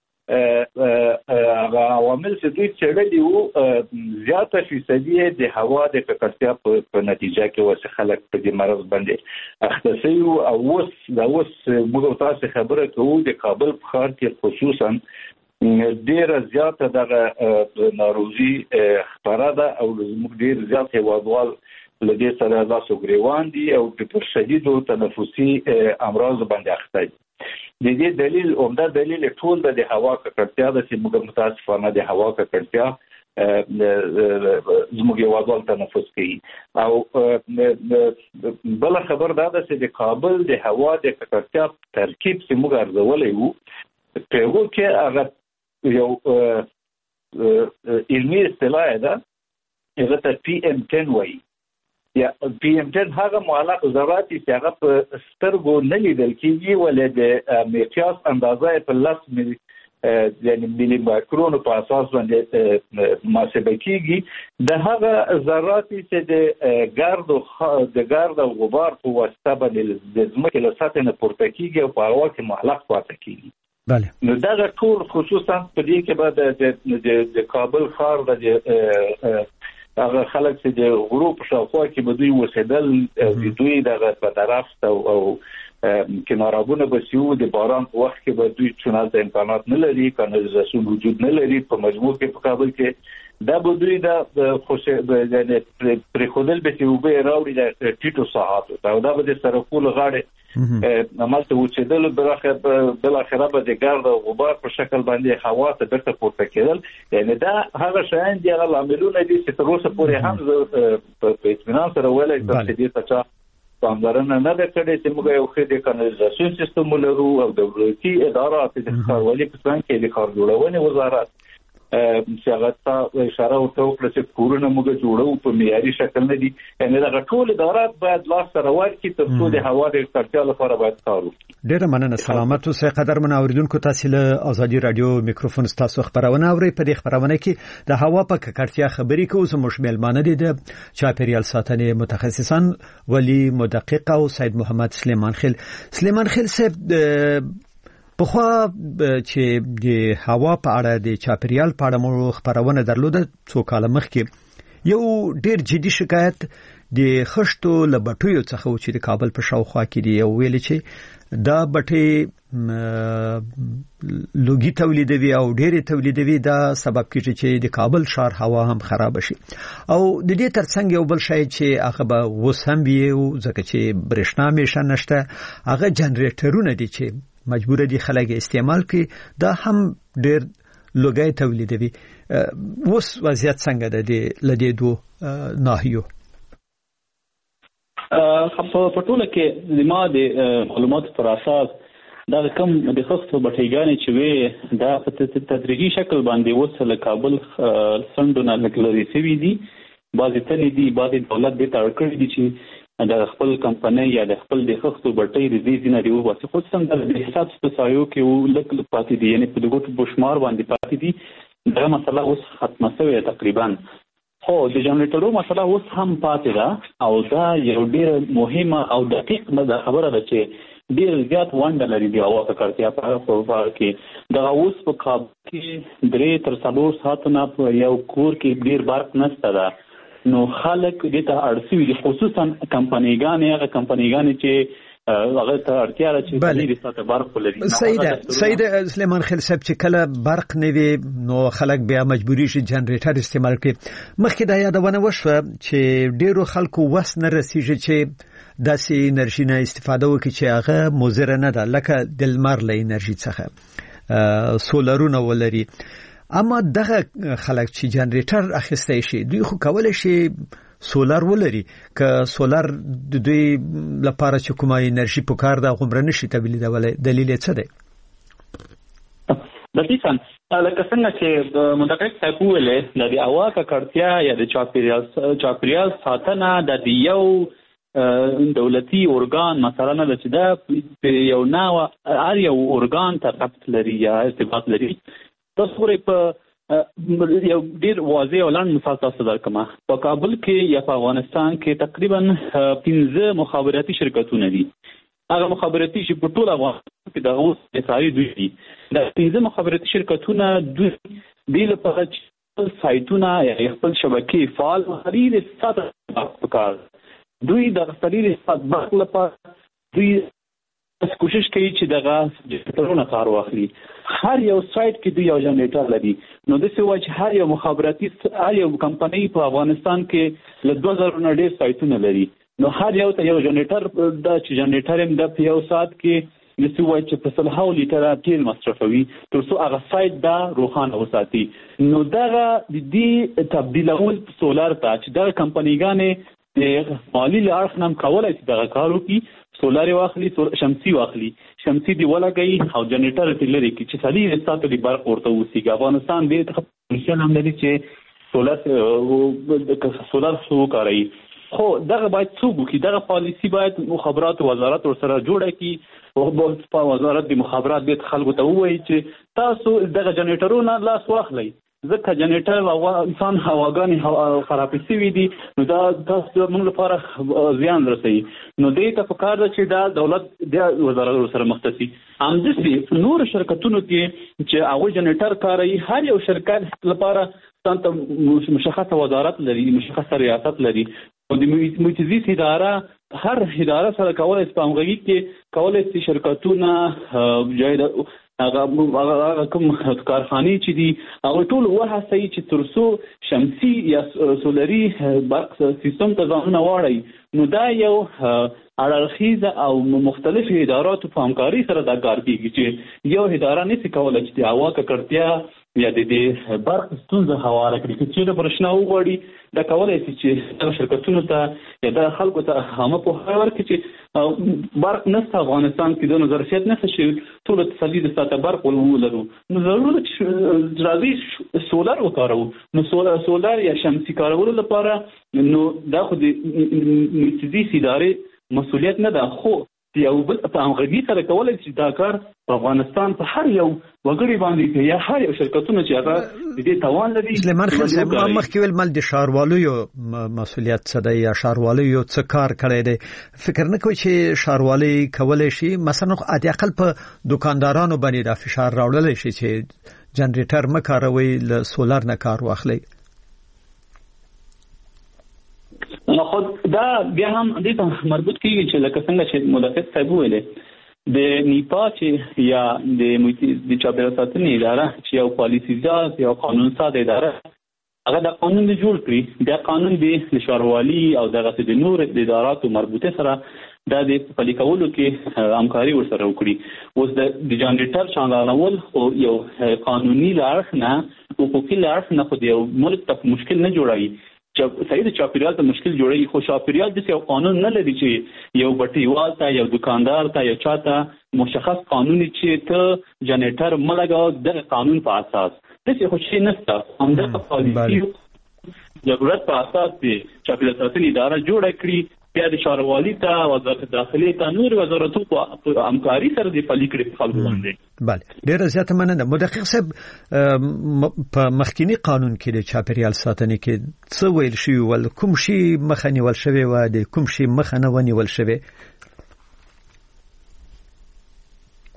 هغه عوامل چې دوی څېړلي وو زیاته فیصدي د هوا د ککړتیا په نتیجه کې وه چې خلک په دې مرض باندې اخته شوي وو. او اوس دا اوس موږ تاسو خبره کوو د کابل په ښار کې خصوصا ډېره زیاته دغه ناروغي خپره ده او زموږ ډېر زیات هېوادوال له دې سره لاس و ګرېوان دي او په شدیدو تنفسي امراضو باندې اخته دي. د دې دلیل عمده دلیل ټول د هوا ککړتیا ده چې موږ متاسفانه د هوا ککړتیا زموږ هېوادوال تنفس کوي. او بله خبر دا ده چې د کابل د هوا د ککړتیا ترکیب چې موږ ارزولی وو په هغو کې هغه یو علمي اصطلاح ده، هغه ته پی ام ټن وایي. یا پی ام ټن هغه معلق ذرات چې هغه په سترګو نه لیدل کېږي ولې د مقیاس اندازه یې په لس ملي یعنې ملي مایکرونو په اساس باندې محاسبه کېږي. د هغه ذرات چې د ګرد د ګرد او غبار په واسطه باندې د ځمکې له سطحې نه پورته کېږي او په هوا کې معلق پاتې کېږي. بله نو دغه ټول خصوصا په دې کې به د کابل ښار د هغه خلک چې د غرو په شاوخوا کې به دوی اوسېدل د دوی دغه په درفت او کنارابونه به چې وو د باران په وخت کې به دوی چون هلته امکانات نه لري، کانالیزاسیون وجود نه لري په مجموع کې په کابل کې دا به دوی د پرېښودل به چې اوبه یې راوړي د ټیټو ساحاتو ته او دا به د سرکونو غاړې همالته اوسېدل بالاخره به د ګرد او غبار په شکل باندې هوا ته بیرته پورته کېدل. یعنې دا هغه شیان دي، هغه لاملونه دي چې تر اوسه پورې هم زه په اطمینان سره ویلی شم چې دې ته چا پاملرنه نه ده کړې چې موږ یو ښه د کانالیزاسیون سیستم ولرو او دولتي ادارات د ښاروالي په څنګ کې د ښار جوړونې وزارت چې هغه ته اشاره ورته وکړه چې کورونه موږ جوړو په معیاري شکل نه دي. یعنې دغه ټول ادارات باید لاس سره ورکړي تر څو د هوا د ککړتیا لپاره باید کار وکړي. ډېره مننه. سلامت اوسئ قدرمن اورېدونکو. تاسو له ازادي رادیو میکروفون ستاسو خبرونه اورئ. په دې خبرونه کې د هوا په ککړتیا خبرې کوو. زموږ میلمانه دي د چاپېریال ساتنې متخصصان ولی مدقق او سید محمد سلیمان خیل. سلیمان خیل صاحب، پخوا چې د هوا په اړه د چاپېریال په اړه مو خبرونه درلوده څو کاله مخکې، یو ډېر جدي شکایت د خښتو له بټیو څخه و چې د کابل په شاوخوا کې دي. یو ویل چې دا بټۍ لوګي تولیدوي او ډېرې تولیدوي، دا سبب کېږي چې د کابل ښار هوا هم خراب شي. او د دې ترڅنګ یو بل شی چې هغه به اوس هم وي ځکه چې برېښنا همیشه نشته، هغه جنریټرونه دي چې مجبور دي خلک استعمال کړي، دا هم ډېر لوګي تولیدوي. اوس وضعیت څنګه ده د لدې دوه ناحیو؟ په ټوله کې د ما د معلوماتو پر اساس دا کم د خښتو بټیګانې چې وې دا په تدریجي شکل باندې اوس له کابل څنډو نه لرې شوي دي. بعضې تللي دي، بعضې دولت دې ته اړ کړي دي چې د خپل کمپنۍ یا د خپل د خښتو بټۍ د دې ځینه دې وباسي. خصوصا د حساب په سایو کې لږ لږ پاتې دي، یعنې په د ګوتو په شمار باندې پاتې دي. دغه مسله اوس ختمه شوې تقریبا. خو د جنریټرو مسله اوس هم پاتې ده او دا یو ډېره مهمه او دقیق خبره ده چې ډېر زیات ونډه لري د هوا ککړتیا په اړه کې. دغه اوس په کابل کې درې تر څلور ساعتونه په یو کور کې ډېر برق نشته ده، نو خلک دې ته اړ شوي دي، خصوصا کمپنیګانې هغه کمپنیګانې چې هغه ته اړتیا ده چې ډېر ساته برق ولري. سید سید سلیمان خیل صاحب چې کله برق نه وي نو خلک بیا مجبوری شي جنریټر استعمال کړي. مخکې دا یادونه وشوه چې ډیرو خلکو وس نه رسیږي چې داسې انرژي نه استفاده وکړي چې هغه مضر نه ده، لکه د لمر له انرژي څخه سولرونه ولري. اما دغه خلک چې جنریټر اخیسته شي دوی خو کولای شي سولر ولري، که سولر د دوی لپاره چې کومه انرژي پکار ده غومره نشي تولیدولای. دلیل څه دی؟ دقیقاً لکه څنګه چې مدقق صاحب ویلې د هوا ککړتیا یا د چاپیریال چاپیریال ساتنه د یو دولتي ارګان مثلا نه ده چې دا یو نوع هر یو ارګان ته ربط لري یا ارتباط لري. تاسو په یو ډیر واضح اعلان مثال تاسو درکمه. په کابل کې یا په افغانستان کې تقریبا پنځه مخابراتي شرکتونه دي. هغه مخابراتي چې په ټول افغانستان کې د اوس اثاري دوی دي. دا پنځه مخابراتي شرکتونه دوی د لپاره چې سایټونه یا خپل شبکې فعال خرید ساتل پکار. دوی د خپل استفادې برق لپاره دوی کوشش کوي چې دغه جنریټرونه کار واخلي. هر یو سایت کې دوی یو جنریټر لري. نو د څه وایي چې هر یو مخابراتي هر یو کمپنۍ په افغانستان کې له دوه زره نه ډېر سایتونه لري. نو هر یو ته یو جنریټر دا چې جنریټر هم د یو ساعت کې د څه وایي چې په سلهاو لیټره تیل مصرفوي تر څو هغه سایت دا روښانه وساتي. نو دغه د دې تبدیلول سولر ته چې دغه کمپنیګانې د مالي له اړخ نه هم کولی شي دغه کار وکړي. سولر واخلي، شمسي واخلي، شمسي دی ولګي او جنریټر ته لري کی چې سړي رساته دی برق ورته وسیږي. افغانستان دې ته پوزیشن هم لري چې سولر سولر سو کوي. خو دغه باید څوک وکړي؟ دغه پالیسی باید مخابرات وزارت ورسره جوړه کړي او په وزارت د مخابرات د خلکو ته ووایي چې تاسو دغه جنریټرونه لاس واخلئ. ځکه جنریټر او انسان هواګانې خرابې شوي دي، نو دا تاسو موږ لپاره زیان رسوي. نو دې ته پکار ده چې دا دولت د وزارت سره مختصي همداسې نور شرکتونو کې چې هغوی جنریټر کاروي، هر یو شرکت لپاره ځانته مشخصه وزارت لري، مشخصه ریاست لري. او د متزیز اداره هر اداره سره کولی شي په همغږي کې کولی شي شرکتونه جای هغه هغه کوم کارخانې چې دي هغه ټول وهڅوي چې تر څو شمسي یا سولري برق سیستم ته ځانونه واړوي. نو دا یو اړخیزه او مختلف اداراتو په همکاري سره دا کار کیږي چې یو اداره نشي کولی چې د هوا ککړتیا یا د دې برق ستونزه هواره کړي. که چېرته برېښنا وغواړي دا کولی شي چې دغه شرکتونو ته یا دغه خلکو ته عامه پوهاوی ورکړي چې برق نشته افغانستان کې، دونه ظرفیت نشته چې ټول اقتصادي د ساعته برق ولرو. نو ضروري چې راځي سولر وکاروو. نو سولر سولر یا شمسي کارولو لپاره نو دا خو د مرکزي ادارې مسؤلیت نه ده، خو یو بل په همغږي سره کولی شي دا کار په افغانستان په هر یو وګړي باندې کوي یا هر یو شرکتونه چې هغه د دې توان لري. سلیمان خیل صاحب مخکې ویل مل د ښاروالو مسؤلیت څه دی یا ښاروالو څه کار کړی دی؟ فکر نه کوي چې ښاروالي کولی شي مثلا حد اقل په دکاندارانو باندې دا فشار راوړلی شي چې جنریټر مه کاروئ، له سولر نه کار واخلئ؟ نو خو دا بیا هم دې ته مربوط کیږي چې لکه څنګه چې مدقق صاحب ویلې د نیپا چې یا د د چاپیریال ساتنې اداره چې یو پالیسي ساز یا قانون ساز اداره هغه د قانون دی جوړ کړي. دا قانون دی د ښاروالي او دغه د نور د اداراتو مربوطه سره دا د پلي کولو کې همکاري ورسره وکړي. اوس د جنریټر چالانول خو یو قانوني لارښ نه حقوقي لارښ نه خو د یو ملک ته مشکل نه جوړوي. صحیح د چاپیریال ته مشکل جوړوي، خو چاپیریال داسې یو قانون نه لري چې یو بټیوال ته یو دکاندار ته یا چا ته مشخص قانون چې ته جنریټر مه لګوه دغه قانون په اساس داسې خو شی نشته. همدغه پالیسي ضرورت په اساس د چاپیریال ساتنې اداره جوړه کړي، بیا د ښاروالي ته وزارت داخلي ته نور وزارتو په همکاري سره د پلي کړي په خلکو باندې. بله ډیره زیاته مننه. مدقق صاحب په مخکینی قانون کې د چاپیریال ساتنې کې څه ویل شوي ول؟ کوم شي مخه نیول شوی و، د کوم شي مخه نه ونیول شوی؟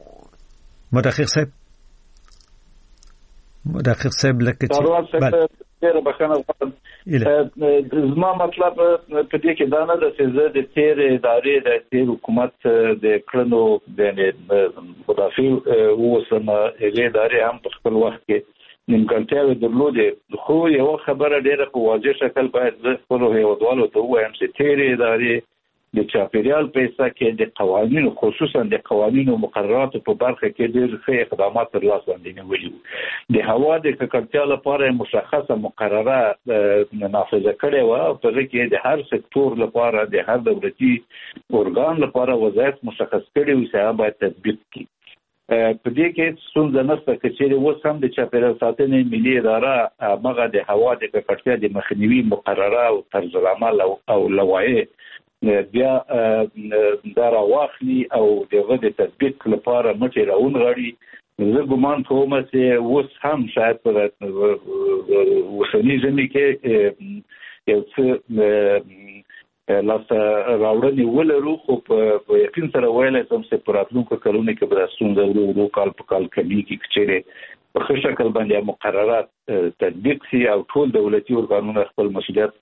مدقق صاحب مدقق صاحب لکه چې ډېر بخښنه غواړم. زما مطلب په دې کې دا نه ده چې زه د تیر ادارې د تیر حکومت د کړنو د مدافع اوسم ادارې هم په خپل وخت کې نیمګړتیاوې درلودې، خو یو خبره ډېره په واضح شکل باید زه خپلو هیوادوالو ته ووایم چې تیر ادارې د چاپیریال په حصه کې د قوانینو خصوصا د قوانینو مقرراتو په برخه کې ډېر ښه اقدامات تر لاسه نیولي وو. د هوا د ککړتیا لپاره مشخصه مقرره نافذه کړې وه او په هغې کې د هر سکتور لپاره د هر دولتي ارګان لپاره وظایف مشخص کړي وو چې هغه باید تطبیق کړي. په دې کې ستونزه نشته که چېرې اوس هم د چاپیریال ساتنې ملي اداره همغه د هوا د ککړتیا د مخنیوي مقرره او طرز العمل او لوایح بیا دا راواخلي او دغه د تطبیق لپاره مټې راونغاړي. زه ګمان کوم چې اوس هم شاید په اوسني ژمي کې یو څه لاسته راوړنې ولرو، خو په یقین سره ویلی شم چې په راتلونکو کلونو کې به دا ستونزه ورو ورو کال په کال کمیږي که چېرې په ښه شکل باندې مقررات تطبیق شي او ټول دولتي ارګانونه خپل مسؤلیت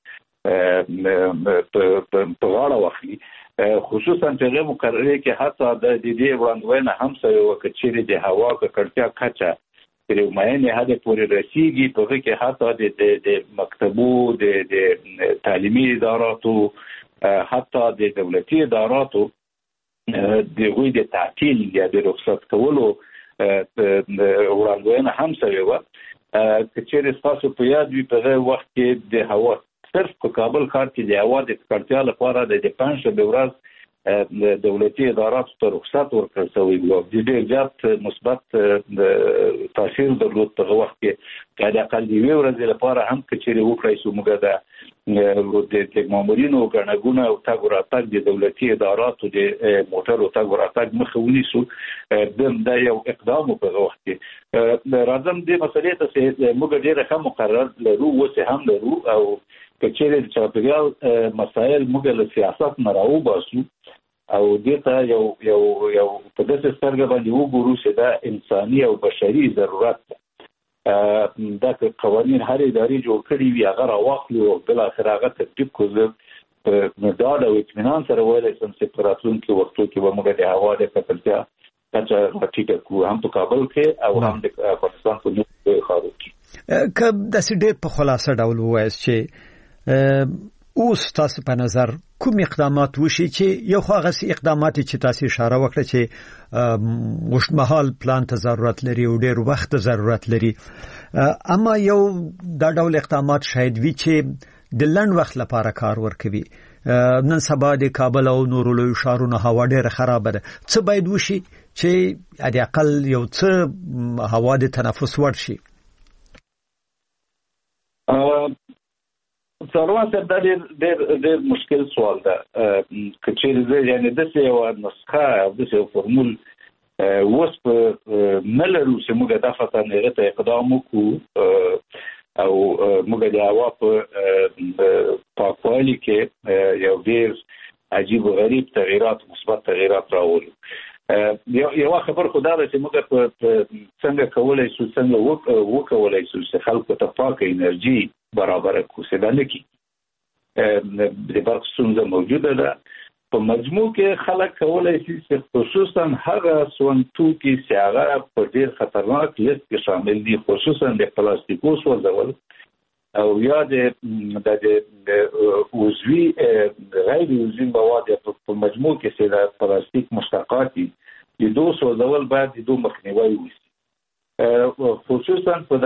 په غاړه واخلي، خصوصا چې هغه مقررې کې حتی د دې وړاندوینه هم شوې وه که چېرې د هوا ککړتیا کچه تر یو معینې حده پورې رسېږي، په هغې کې حتی د مکتبو د تعلیمي اداراتو حتی د دولتي اداراتو د هغوی د تعطیل یا د رخصت کولو وړاندوینه هم شوې وه. که چېرې ستاسو په یاد وي په هغه وخت کې د هوا صرف په کابل ښار کې د هوا د ککړتیا لپاره د پنجشنبې ورځ د دولتي اداراتو ته رخصت ورکړل شوی و. د ډېر زیات مثبت تاثیر درلود په هغه وخت کې که د اقل د یوې ورځې لپاره هم که چېرې وکړی شو موږ د مامورینو ګڼه ګوڼه او تګ او راتګ د دولتي اداراتو د موټرو تګ او راتګ مخه ونیسو، دا یو اقدام و په هغه وخت کې. راځم دې مسلې ته چې موږ ډېره ښه مقرر لرو، اوس هم لرو، او که چېرې د چاپیریال مسایل موږ له سیاست نه راوباسو او دې ته یو یو یو په داسې سترګه باندې وګورو چې دا انساني او بشري ضرورت ده. دا که قوانین هر ادارې جوړ کړي وي هغه راواخلو او بالاخره هغه تطبیق کړو. زه په ډاډ او اطمینان سره ویلی شم چې په راتلونکي وختو کې به موږ د هوا د ککړتیا کچه راټیټه کړو، هم په کابل کې او هم د افغانستان په نورو ښارو کې. که داسې ډېر په خلاصه ډول ووایاست چې اوس تاسو په نظر کوم اقدامات وشي چې یو خو هغه اقدامات چې تاسو اشاره وکړه چې اوږدمهال پلان ته ضرورت لري او ډېر وخت ته ضرورت لري، اما یو دا ډول اقدامات شاید وي چې د لنډ وخت لپاره کار ورکوي. نن سبا د کابل او نورو لویو ښارونو هوا ډېره خرابه ده، څه باید وشي چې حد اقل یو څه هوا د تنفس وړ شي؟ څاروان صاحب دا ډېر ډېر ډېر مشکل سوال ده. که چېرې زه یعنې داسې یوه نسخه او داسې یو فورمول اوس په نه لرو چې موږ دفعتاً هغې ته اقدام وکړو او موږ د هوا په پاکوالي کې یو ډېر عجیب و غریب تغییرات مثبت تغییرات راولو. یوه خبر خو دا ده چې موږ په څنګه کولی شو څنګه وکولی شو چې خلکو ته پاکه انرژي برابر کړو، چې دا نه کېږي. د برق ستونزه موجوده ده. په مجموع کې خلک کولی شي چې خصوصا هغه سون توکي چې هغه په ډېر خطرناک لیست کې شامل دي، خصوصا د پلاستیکو سوځول او یا د عضوي غیر عضوي مواد په مجموع کې چې د پلاستیک مشتقات دي د دو سوځول باید د دو مخنیوی وشي، خصوصا په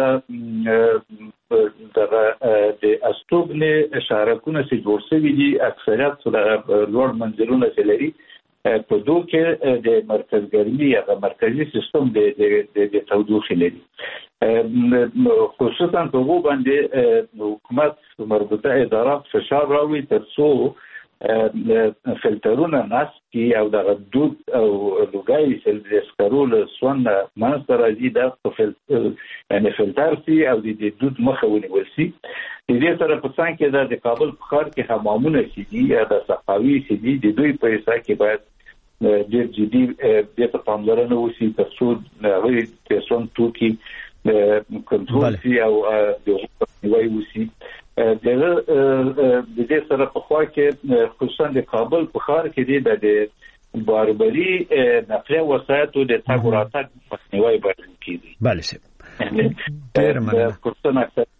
دغه د استوګنې شارکونه چې جوړ شوي دي اکثریت لوړ منزلونه چې لري په دو کې د مرکزګرمي یا د مرکزي سیستم د تودوخې لري، خصوصا په هغو باندې حکومت مربوطه ادارات فشار راوړي تر څو فلټرونه نصب کړي او دغه دود او لوګي چې د سکرو له سون منځته راځي دا یعنې فلټر شي او د دود مخه ونیول شي. د دې سره په څنګ کې د کابل په ښار کې حمامونه چې دي یا د سقاوي چې دي د دوی په حصه کې باید ډېر جدي دې ته پاملرنه وشي تر څو هغوی د سون توکي کنټرول شي او د وای وسی دغه د دې سره په خوا کې خصوصا د کابل په ښار کې د باربري نقلیه وسایطو د تګ راتګ مخنیوي باید کیږي. بله سه ډیر مننه. خصوصا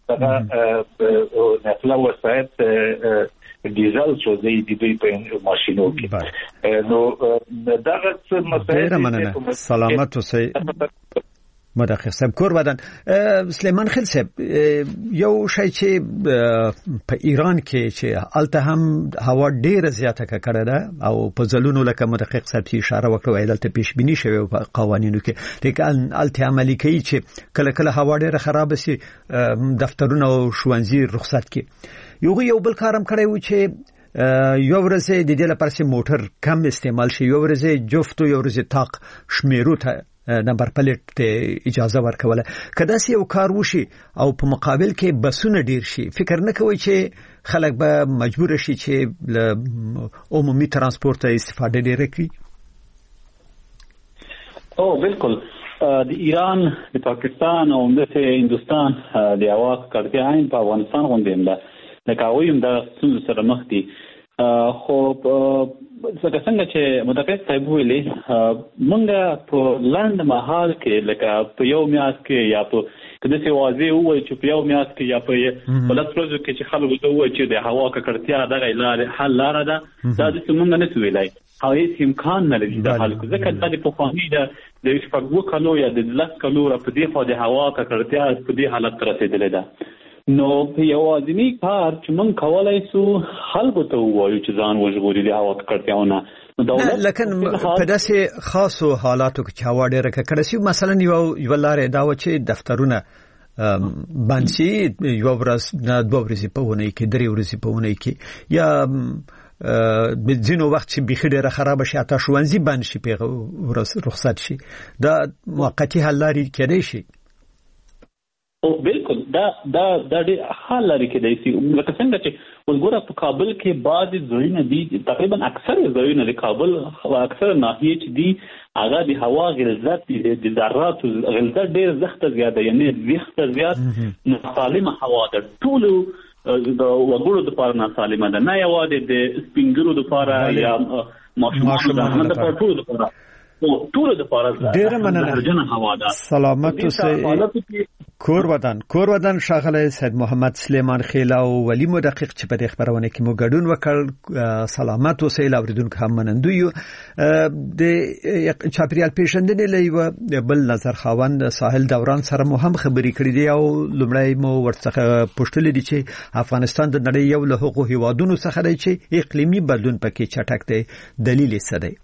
د نقلیه وسایط ډیزل څو دی د دوی په ماشينو کې نو دغه څه مسایل سلامت اوسئ مدخر صاحب. کور بدن سلیمان خیل صاحب یو شای چې په ایران کې چې الته هم هوا ډیره زیاته کړه ده او په ځلونو لکه مدقق صاحب اشاره وکړه وایي دلته پیش بینی شوی په قوانینو کې لیکن الته عملی کوي چې کله کله هوا ډیره خراب شي دفترونه او ښوونځي رخصت کړي. یو یو بل کارم کړی و چې یو ورځ د دې لپاره چې موټر کم استعمال شي یو ورځ جفت یو ورځ تاق شمیرو ته نمبر پلیټ ته اجازه ورکوله. کدا سی یو کار وشي او په مقابل کې بسونه ډیر شي فکر نه کوي چې خلک به مجبور شي چې عمومي ترانسپورت استفاده ډیر کړي؟ او بالکل د ایران د پاکستان او د هندستان د اواز کړتیا عین په افغانستان غونډه ده لکه اویم د څه سره مخ دي خو څنګه څنګه چې مدقق صاحب ویلي مونږه په لاند مهال کې لکه په یو میاس کې یا په کله چې واضح وای چې په یو میاس کې یا په بلد پروژه کې چې خلکو ته وای چې د هوا ککړتیا دغه لارې حل لار ده دا د څمنګ نه ویلای هیڅ امکان نه لري د خلکو ځکه د پخوانی د د شپږو کلو یا د لس کلو را په دې خو د هوا ککړتیا په دې حالت رسیدلې ده. نو په یو ازمي کار چې مونږ کولای شو خلکو ته وایو چې ځان وژغوري د هوا ککړتیاونه دولت لکن په داسې خاصو حالاتو کې چې هوا ډیره ککړه شي مثلا یو یو لارې دا و چې دفترونه باندې یو ورځ نه دوه ورځې په ونه کې درې ورځې په ونه کې یا د ځینو وخت چې بيخي ډیره خراب شي اته ښوونځي باندې شي په ورځ رخصت شي دا موقتی حل لري کېدای شي. او بالکل دا دا د دې حل لري کېدای شي لکه څنګه چې وګوره په کابل کې بعض ځایونه دي تقریبا اکثر ځایونه د کابل او اکثر ناحیې چې دي هغه د هوا غلظت د ذرات غلظت ډېر زخته زیاده یعنی زیاته زیات ناسالمه هوا ده ټول د وګړو لپاره ناسالمه ده نه یوازې د سپینګرو لپاره یا ماشومانو لپاره ټول لپاره ټول لپاره ډېر مننه هوا ده. سلامت اوسئ. کور ودان کور ودان شاغله سید محمد سلیمان خیل او ولی مدقق چې په دې خبرونه کې مو ګډون وکړ سلامت اوسئ لاوریدونکو هم منندوی د چاپریال پیژندنې لوي بل نظر خاوند ساحل دوران سره مو هم خبرې کړې دي او لمړی مو ورڅخه پوښتلې دي چې افغانستان د نړۍ یو له حقوقو هیوادونو څخه دی چې اقلیمي بدلون پکې چټک دی دلیل یې څه دی؟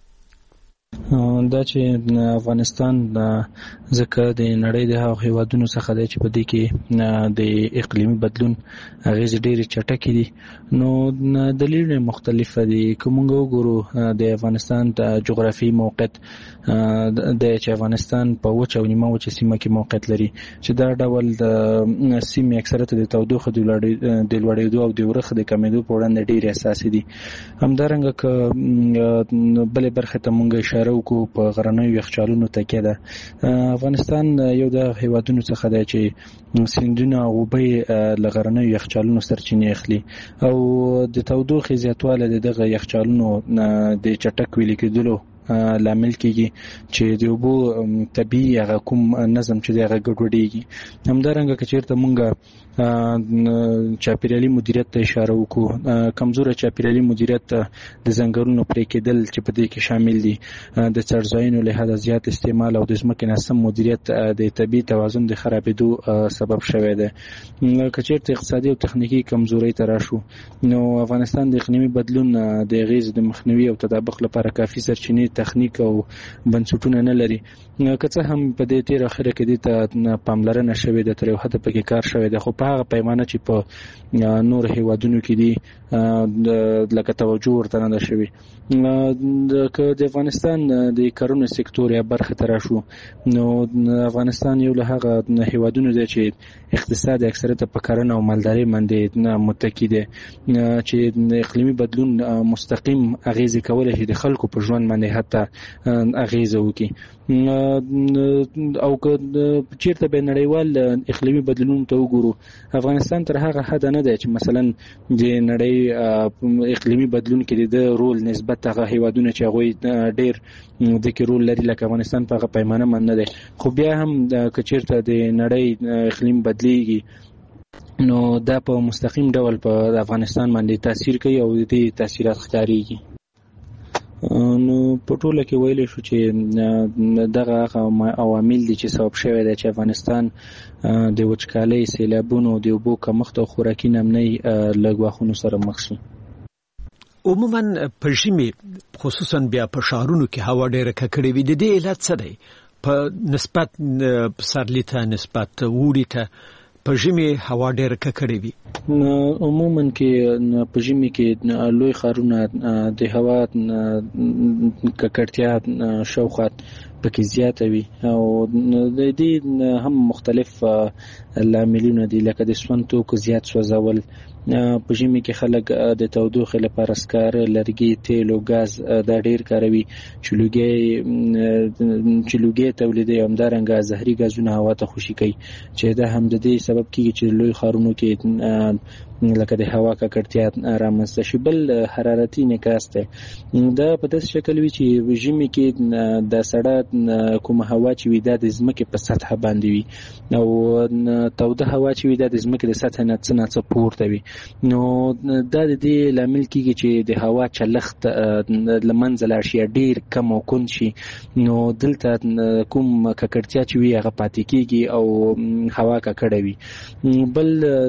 دا چې افغانستان ځکه د نړۍ د هغو هیوادونو څخه دی چې په دې کې د اقلیمي بدلون اغیزې ډېرې چټکې دي نو دلیل مختلفه دي. که موږ وګورو د افغانستان د جغرافیایي موقعیت د چې افغانستان په وچه او نیمه وچه سیمه کې موقعیت لري چې دا ډول د سیمې اکثریت د تودوخې د لوړېدو او د ورخ د کمېدو په وړاندې ډېرې حساسې دي. همدارنګه که بلې برخې ته موږ اشاره وکړو په غرنیو یخچالونو تکیه ده. افغانستان یو د هیوادونو څخه دی چې سیندونه او اوبه له غرنیو یخچالونو سرچینې اخلي او د تودوخې زیاتوالی د دغه یخچالونو د چټک ویلې کېدلو لامل کېږي چې د اوبو طبیعي هغه کوم نظم چې دی هغه ګډوډېږي. همدارنګه که چېرته مونږ چاپیریالي مدیریت ته اشاره وکړو کمزوره چاپیریالي مدیریت د ځنګلونو پرې کېدل چې په دې کې شامل دي د څړځایونو له حده زیات استعمال او د ځمکې ناسم مدیریت د طبیعي توازن د خرابېدو سبب شوی دی. که چېرته اقتصادي او تخنیکي کمزورۍ ته راشو نو افغانستان د اقلیمي بدلون د اغېزو د مخنیوي او تطابق لپاره کافي سرچینې تخنیک او بنسټونه نه لري. که څه هم په دې تیر اخره کې دې ته پاملرنه شوې ده تر یو حده پکې کار شوی دی خو په هغه پیمانه چې په نور هیوادونو کې دي لکه توجه ورته نه ده شوې. که د افغانستان د کرنې سکتور یا برخه ته راشو نو افغانستان یو له هغه هیوادونو دی چې اقتصاد اکثریت په کرنه او مالدارۍ باندې متکی دی چې د اقلیمي بدلون مستقیم اغیزې کولی شي د خلکو په ژوند باندې اقتصاد ته اغیزه وکړي او که چیرته به نړیوال اقلیمي بدلون ته وګورو افغانستان تر هغه حد نه دی چې مثلا د نړۍ اقلیمي بدلون کې د رول نسبت هغه هیوادونه چې هغه ډیر د کې رول لري لکه افغانستان په هغه پیمانه من نه دی خو بیا هم که چیرته د نړۍ اقلیم بدلیږي نو دا په مستقیم ډول په افغانستان باندې تاثیر کوي او د دې تاثیرات ښکاریږي نو په ټوله کې ویل شو چې دغه عوامل دي چې سبب شوی دی چې افغانستان د وچکالۍ سیلابونو د اوبو کمښت او خوراکي نمنۍ له ګواښونو سره مخ شي عموما په ژمي خصوصا بیا په ښارونو کې هوا ډیره ککړې وي د دې علت څه دی په نسبت پسرلي ته نسبت اوړي ته په ژمي هوا ډیره ککړې وي عموما کې په ژمي کې لوی ښارونه د هوا ککړتیا شاوخوا پکې زیاته وي او د دې هم مختلف لاملونه دي لکه د سون توکو زیات سوځول په ژمي کې خلک د تودوخې لپاره سکاره لرګي تیل او غاز دا ډیر کاروي چې لوګي چې لوګي تولیدي همدارنګه زهري غازونه هوا ته خوشي کوي چې دا هم د دې سبب کیږي چې لوی ښارونو کې لکه د هوا ککړتیا رامنځته شي بل حرارتي انعکاس دی دا په داسې شکل وي چې ژمي کې د سړه کومه هوا چې وي دا د ځمکې په سطح باندې وي او توده هوا چې وي دا د ځمکې د سطح نه څه نه څه پورته وي نو دا د دې لامل کیږي چې د هوا چلښت لمنځه لاړ شي ډیر کم او کم شي نو دلته کوم ککړتیا چې وي هغه پاتې کیږي او هوا ککړه وي بل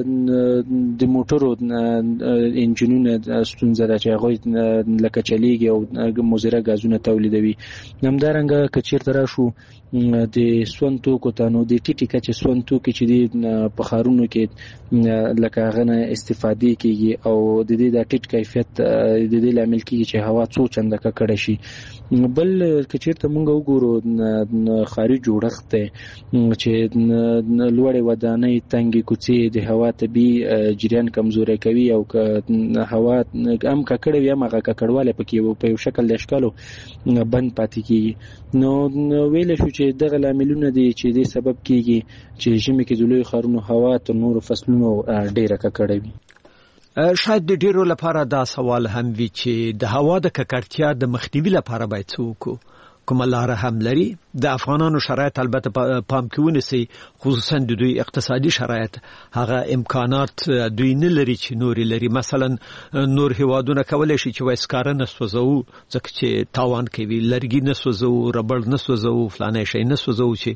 د موټرو انجنونو ستونزه ده چې هغه لکه چلیږي او مضره غازونه تولیدوي همدارنګه کچیرته راشو د سون توکو ته نو د ټیټی کچې سون توکي چې د پخارونو کې لکه غنه استفادې کیږي او د دې د ټیټ کیفیت د دې لامل کیږي چې هوا څو چنده ککړه شي بل کچیرته مونږ وګورو خاري جوړښت چې لوړې ودانۍ تنګي کوڅې د هوا طبي جریان کمزوري کوي او که هوا هم ککړه وي هغه ککړواله پکې په یو شکل د اشکالو بند پاتې کیږي نو ویل شو چې دغه لاملونه دي چې د سبب کیږي چې ژمي کې د لوی ښارونو هوا تر نورو فصلونو ډیره ککړه وي شاید د ډیرو لپاره دا سوال هم وي چې د هوا د ککړتیا د مخنیوي لپاره باید څه وکړو کومه لار هم لري د افغانانو شرایط البته پام کې ونیسي خصوصا د دوی اقتصادي شرایط هغه امکانات دوی نه لري چې نور لري مثلا نور هیوادونه کولای شي چې وایسکاره نسوځو ځکه چې تاوان کوي لرګي نسوځو ربړ نسوځو فلانه شي نسوځو چې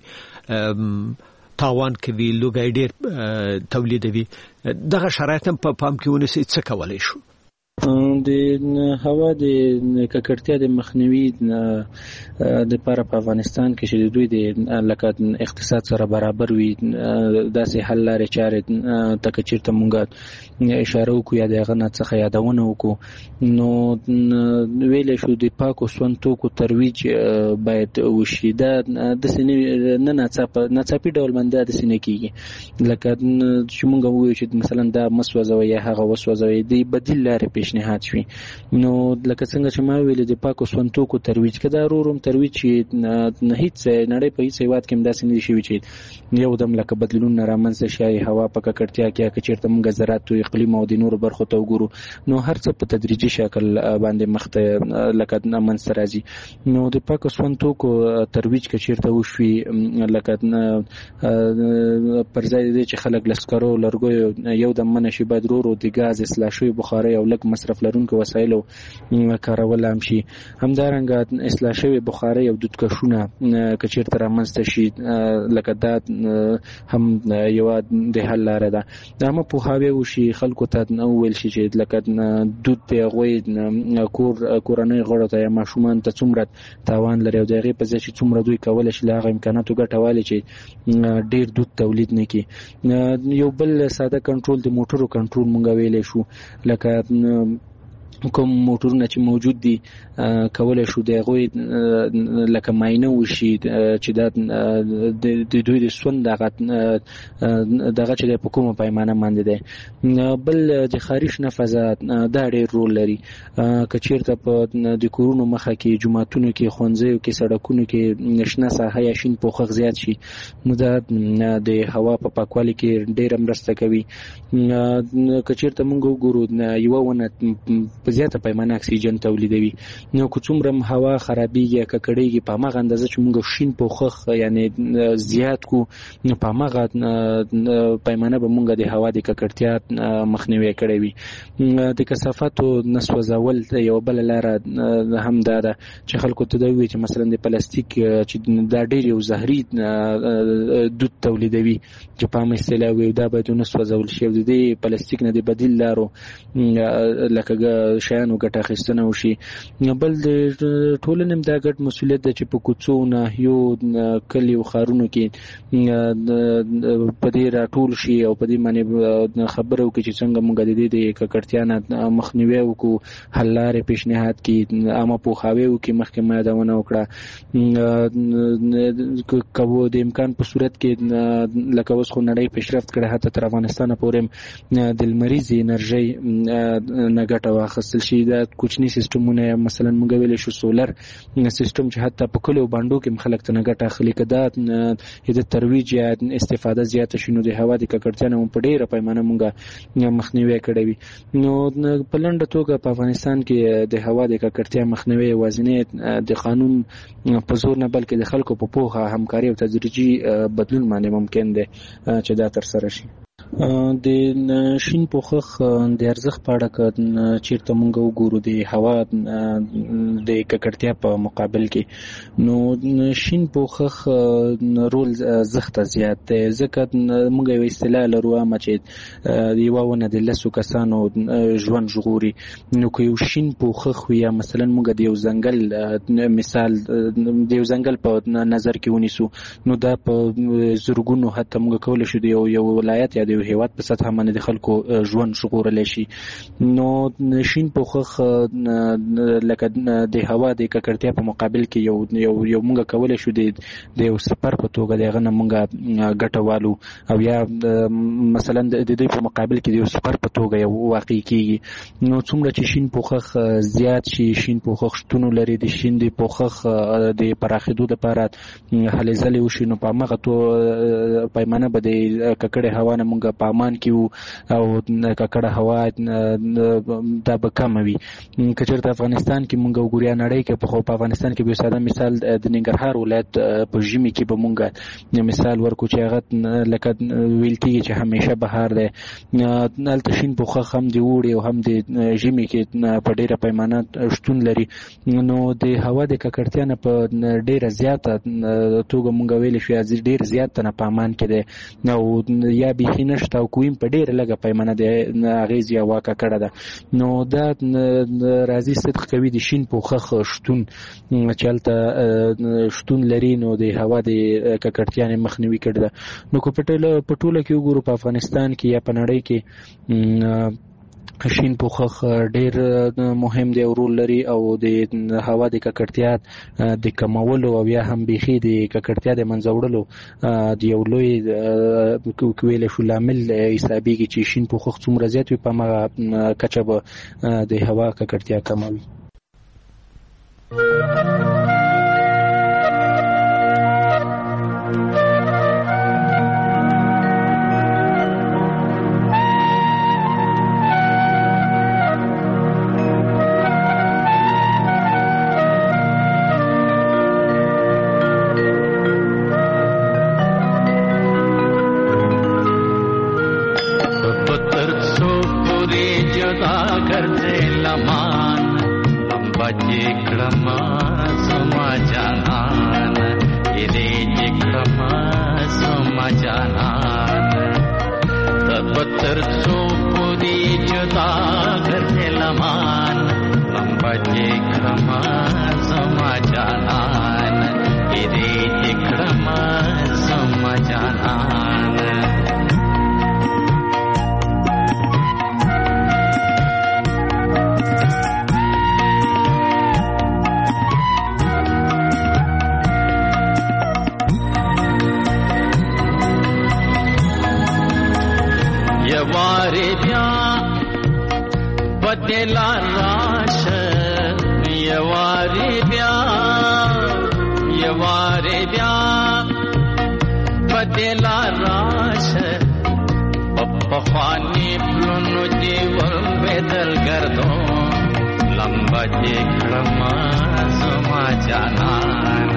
تاوان کوي لوګي ډیر تولیدوي دغه شرایط هم په پام کې ونیسي څه کولای شو د هوا د ککړتیا د مخنیوي د لپاره په افغانستان کې چې دوی د لکه اقتصاد سره برابر وي داسې حل لارې چارې تک چیرته مونږ اشاره وکړو یا دغه نه څخه یادونه وکړو نو ویل شو د پاکو سون توکو ترویج باید وشي دا د سینې نه ناڅاپه ناڅاپي ډول باندې د سینې کېږي لکه چې مونږ وایو چې مثلا دا مسوځوي یا هغه وسوځوي د بدیل لارې پیشنهاد شي نو لکه څنګه چې ما ویل د پاکو سون توکو ترویج کدا روروم ترویج چې نه هیڅ نړۍ په هیڅ هیواد کې مداسې نه شي چې یو دم لکه بدلون رامنځته شي هوا په ککړتیا کې چې چیرته مونږ زراعت او اقلیم او د نورو برخو ته وګورو نو هر څه په تدریجي شکل باندې مخته لکه منځ راځي نو د پاکو سون توکو ترویج کې چیرته وشوي لکه پر ځای دې چې خلک لسکرو لرګو یو دم منشي بدرورو د غاز اصلاح شوی بخاري او لک مصرف لرونکو وسایل کارول هم شي همدارنګه اصلاح شوی بخاري او دود کښونه کچیرته رامنځته شي لکه دا هم یو د حل لاره ده دا هم په هاوی وشي خلکو ته نو ویل شي چې لکه دود په غوي کور کورنۍ غړو ته ماشومان ته څومره تاوان لري او دغه په ځای چې څومره دوی کول شي لاغه امکاناتو ګټواله چې ډیر دود تولید نه کی یو بل ساده کنټرول د موټرو کنټرول مونږ ویلې شو لکه کوم موټرونه چې موجود دي کولای شو د غوي لکه ماینه وشي چې دا د دوی د سون دغه دغه چې په کومه پیمانه باندې ده. بل د خارج نفاذات دا ډېر رول لري. کچیرته په د کورونو مخه کې جماعتونو کې خونځیو کې سړکونو کې نشنه ساحه یا شین پوخ زیات شي نو دا د هوا په پاکوالي کې ډېر مرسته کوي. کچیرته موږ وګورو یو ونه په زیاته پیمانه اکسیجن تولیدوي نو که څومره هوا خرابېږي ککړېږي په هغه اندازه چې موږ شین پوخ یعنی زیات کو نو په هغه پیمانه به موږ د هوا د ککړتیا مخنیوي کړی وي. د کثافاتو نسوځول یو بل لاره هم دا ده چې خلکو ته دوی چې مثلا د پلاستیک چې دا ډېر یو زهري دود تولیدوي چې په عامه اصطلاح وي دا باید نسوځول شي او د پلاستیک نه د بدیل لارو لکه شیانو ګټه اخیستنه وشي. بل د ټولنې دا ګډ مسؤلیت ده چې په کوڅو ناحیو کلیو ښارونو کې په دې راټول شي او په دې باندې خبره وکړي چې څنګه موږ د دې د ککړتیا نه مخنیوی وکړو، حل لارې پیشنهاد کړي، عامه پوهاوی وکړي. مخکې ما یادونه وکړه که د امکان په صورت کې لکه اوس خو نړۍ پیشرفت کړی حتی تر افغانستانه پورې د لمریزې انرژۍ نه ګټه واخیستل شي. دا کوچني سیستمونه مثلا موږ ویلی شو سولر سیستم چې حتی په کلیو بانډو کې خلک ته نه ګټه اخلي که دا د ترویج یا استفاده زیاته شي نو د هوا د ککړتیا نه په ډېره پیمانه موږ مخنیوی کړی وي. نو په لنډه توګه په افغانستان کې د هوا د ککړتیا مخنیوی یوازینی د قانون په زور نه بلکې د خلکو په پوهه، همکاري او تدریجي بدلون باندې ممکن دی چې دا ترسره شي. د شین پوښښ د ارزښت په اړه که چېرته موږ وګورو د هوا د ککړتیا په مقابل کې نو شین پوښښ رول زښته زیات دی ځکه موږ یو اصطلاح لرو عامه چې یوه ونه د لسو کسانو ژوند ژغوري. نو که یو شین پوښښ وي یا مثلا موږ د یو ځنګل مثال د یو ځنګل په نظر کې ونیسو نو دا په زرګونو حتی موږ کولی شو د یو یو ولایت یا د یو هیواد په سطح باندې د خلکو ژوند ژغورلی شي. نو شین پوښښ لکه د هوا د ککړتیا په مقابل کې یو یو یو موږ کولی شو د یو سفر په توګه د هغه نه موږ ګټه والو او یا مثلا د دوی په مقابل کې د یو سفر په توګه یو واقع کېږي. نو څومره چې شین پوښښ زیات شي، شین پوښښ شتون لري، د شین د پوښښ د پراخېدو لپاره هلې ځلې وشي نو په همغه پیمانه به د ککړې هوا نه موږ په امان کې وو او ککړه هوا دا به کمه وي. که چېرته افغانستان کې موږ وګورو یا نړۍ کې خو په افغانستان کې به یو ساده مثال د ننګرهار ولایت په ژمي کې به موږ مثال ورکو چې هغه لکه ویل کېږي چې همیشه بهار دی. هلته شین پوښښ هم د اوړي او هم د ژمي کې په ډېره پیمانه شتون لري. نو د هوا د ککړتیا نه په ډېره زیاته توګه موږ ویلی شو یا ډېر زیات نه په امان کې دی او یا بیخي نشته او کویم په ډېره لږه پیمانه د اغېز یا واقع کړه ده. نو دا راځي صدق کوي د شین پوښښ شتون چې هلته شتون لري نو د هوا د ککړتیا نه مخنیوي کړی ده. نو که په ټوله کې وګورو په افغانستان کې یا په نړۍ کې شین پوښښ ډېر مهم دی او رول لري او د هوا د ککړتیا د کمولو او یا هم بیخي د ککړتیا د منځه وړلو د یو لوی ویلی شو لامل حسابېږي چې شین پوښښ څومره زیات وي په همغه کچه به د هوا ککړتیا کموي. بدلا راشه یواری بیا یواری بیا بدلا راشه پخوانی پلونو دیول بدل گردو لمبا جکڑما زما جانان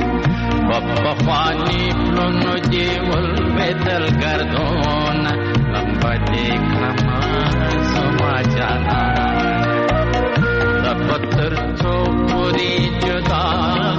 پخوانی پلونو دیول بدل گردون لمبا جکڑما زما جانان پتر تو پوری جدا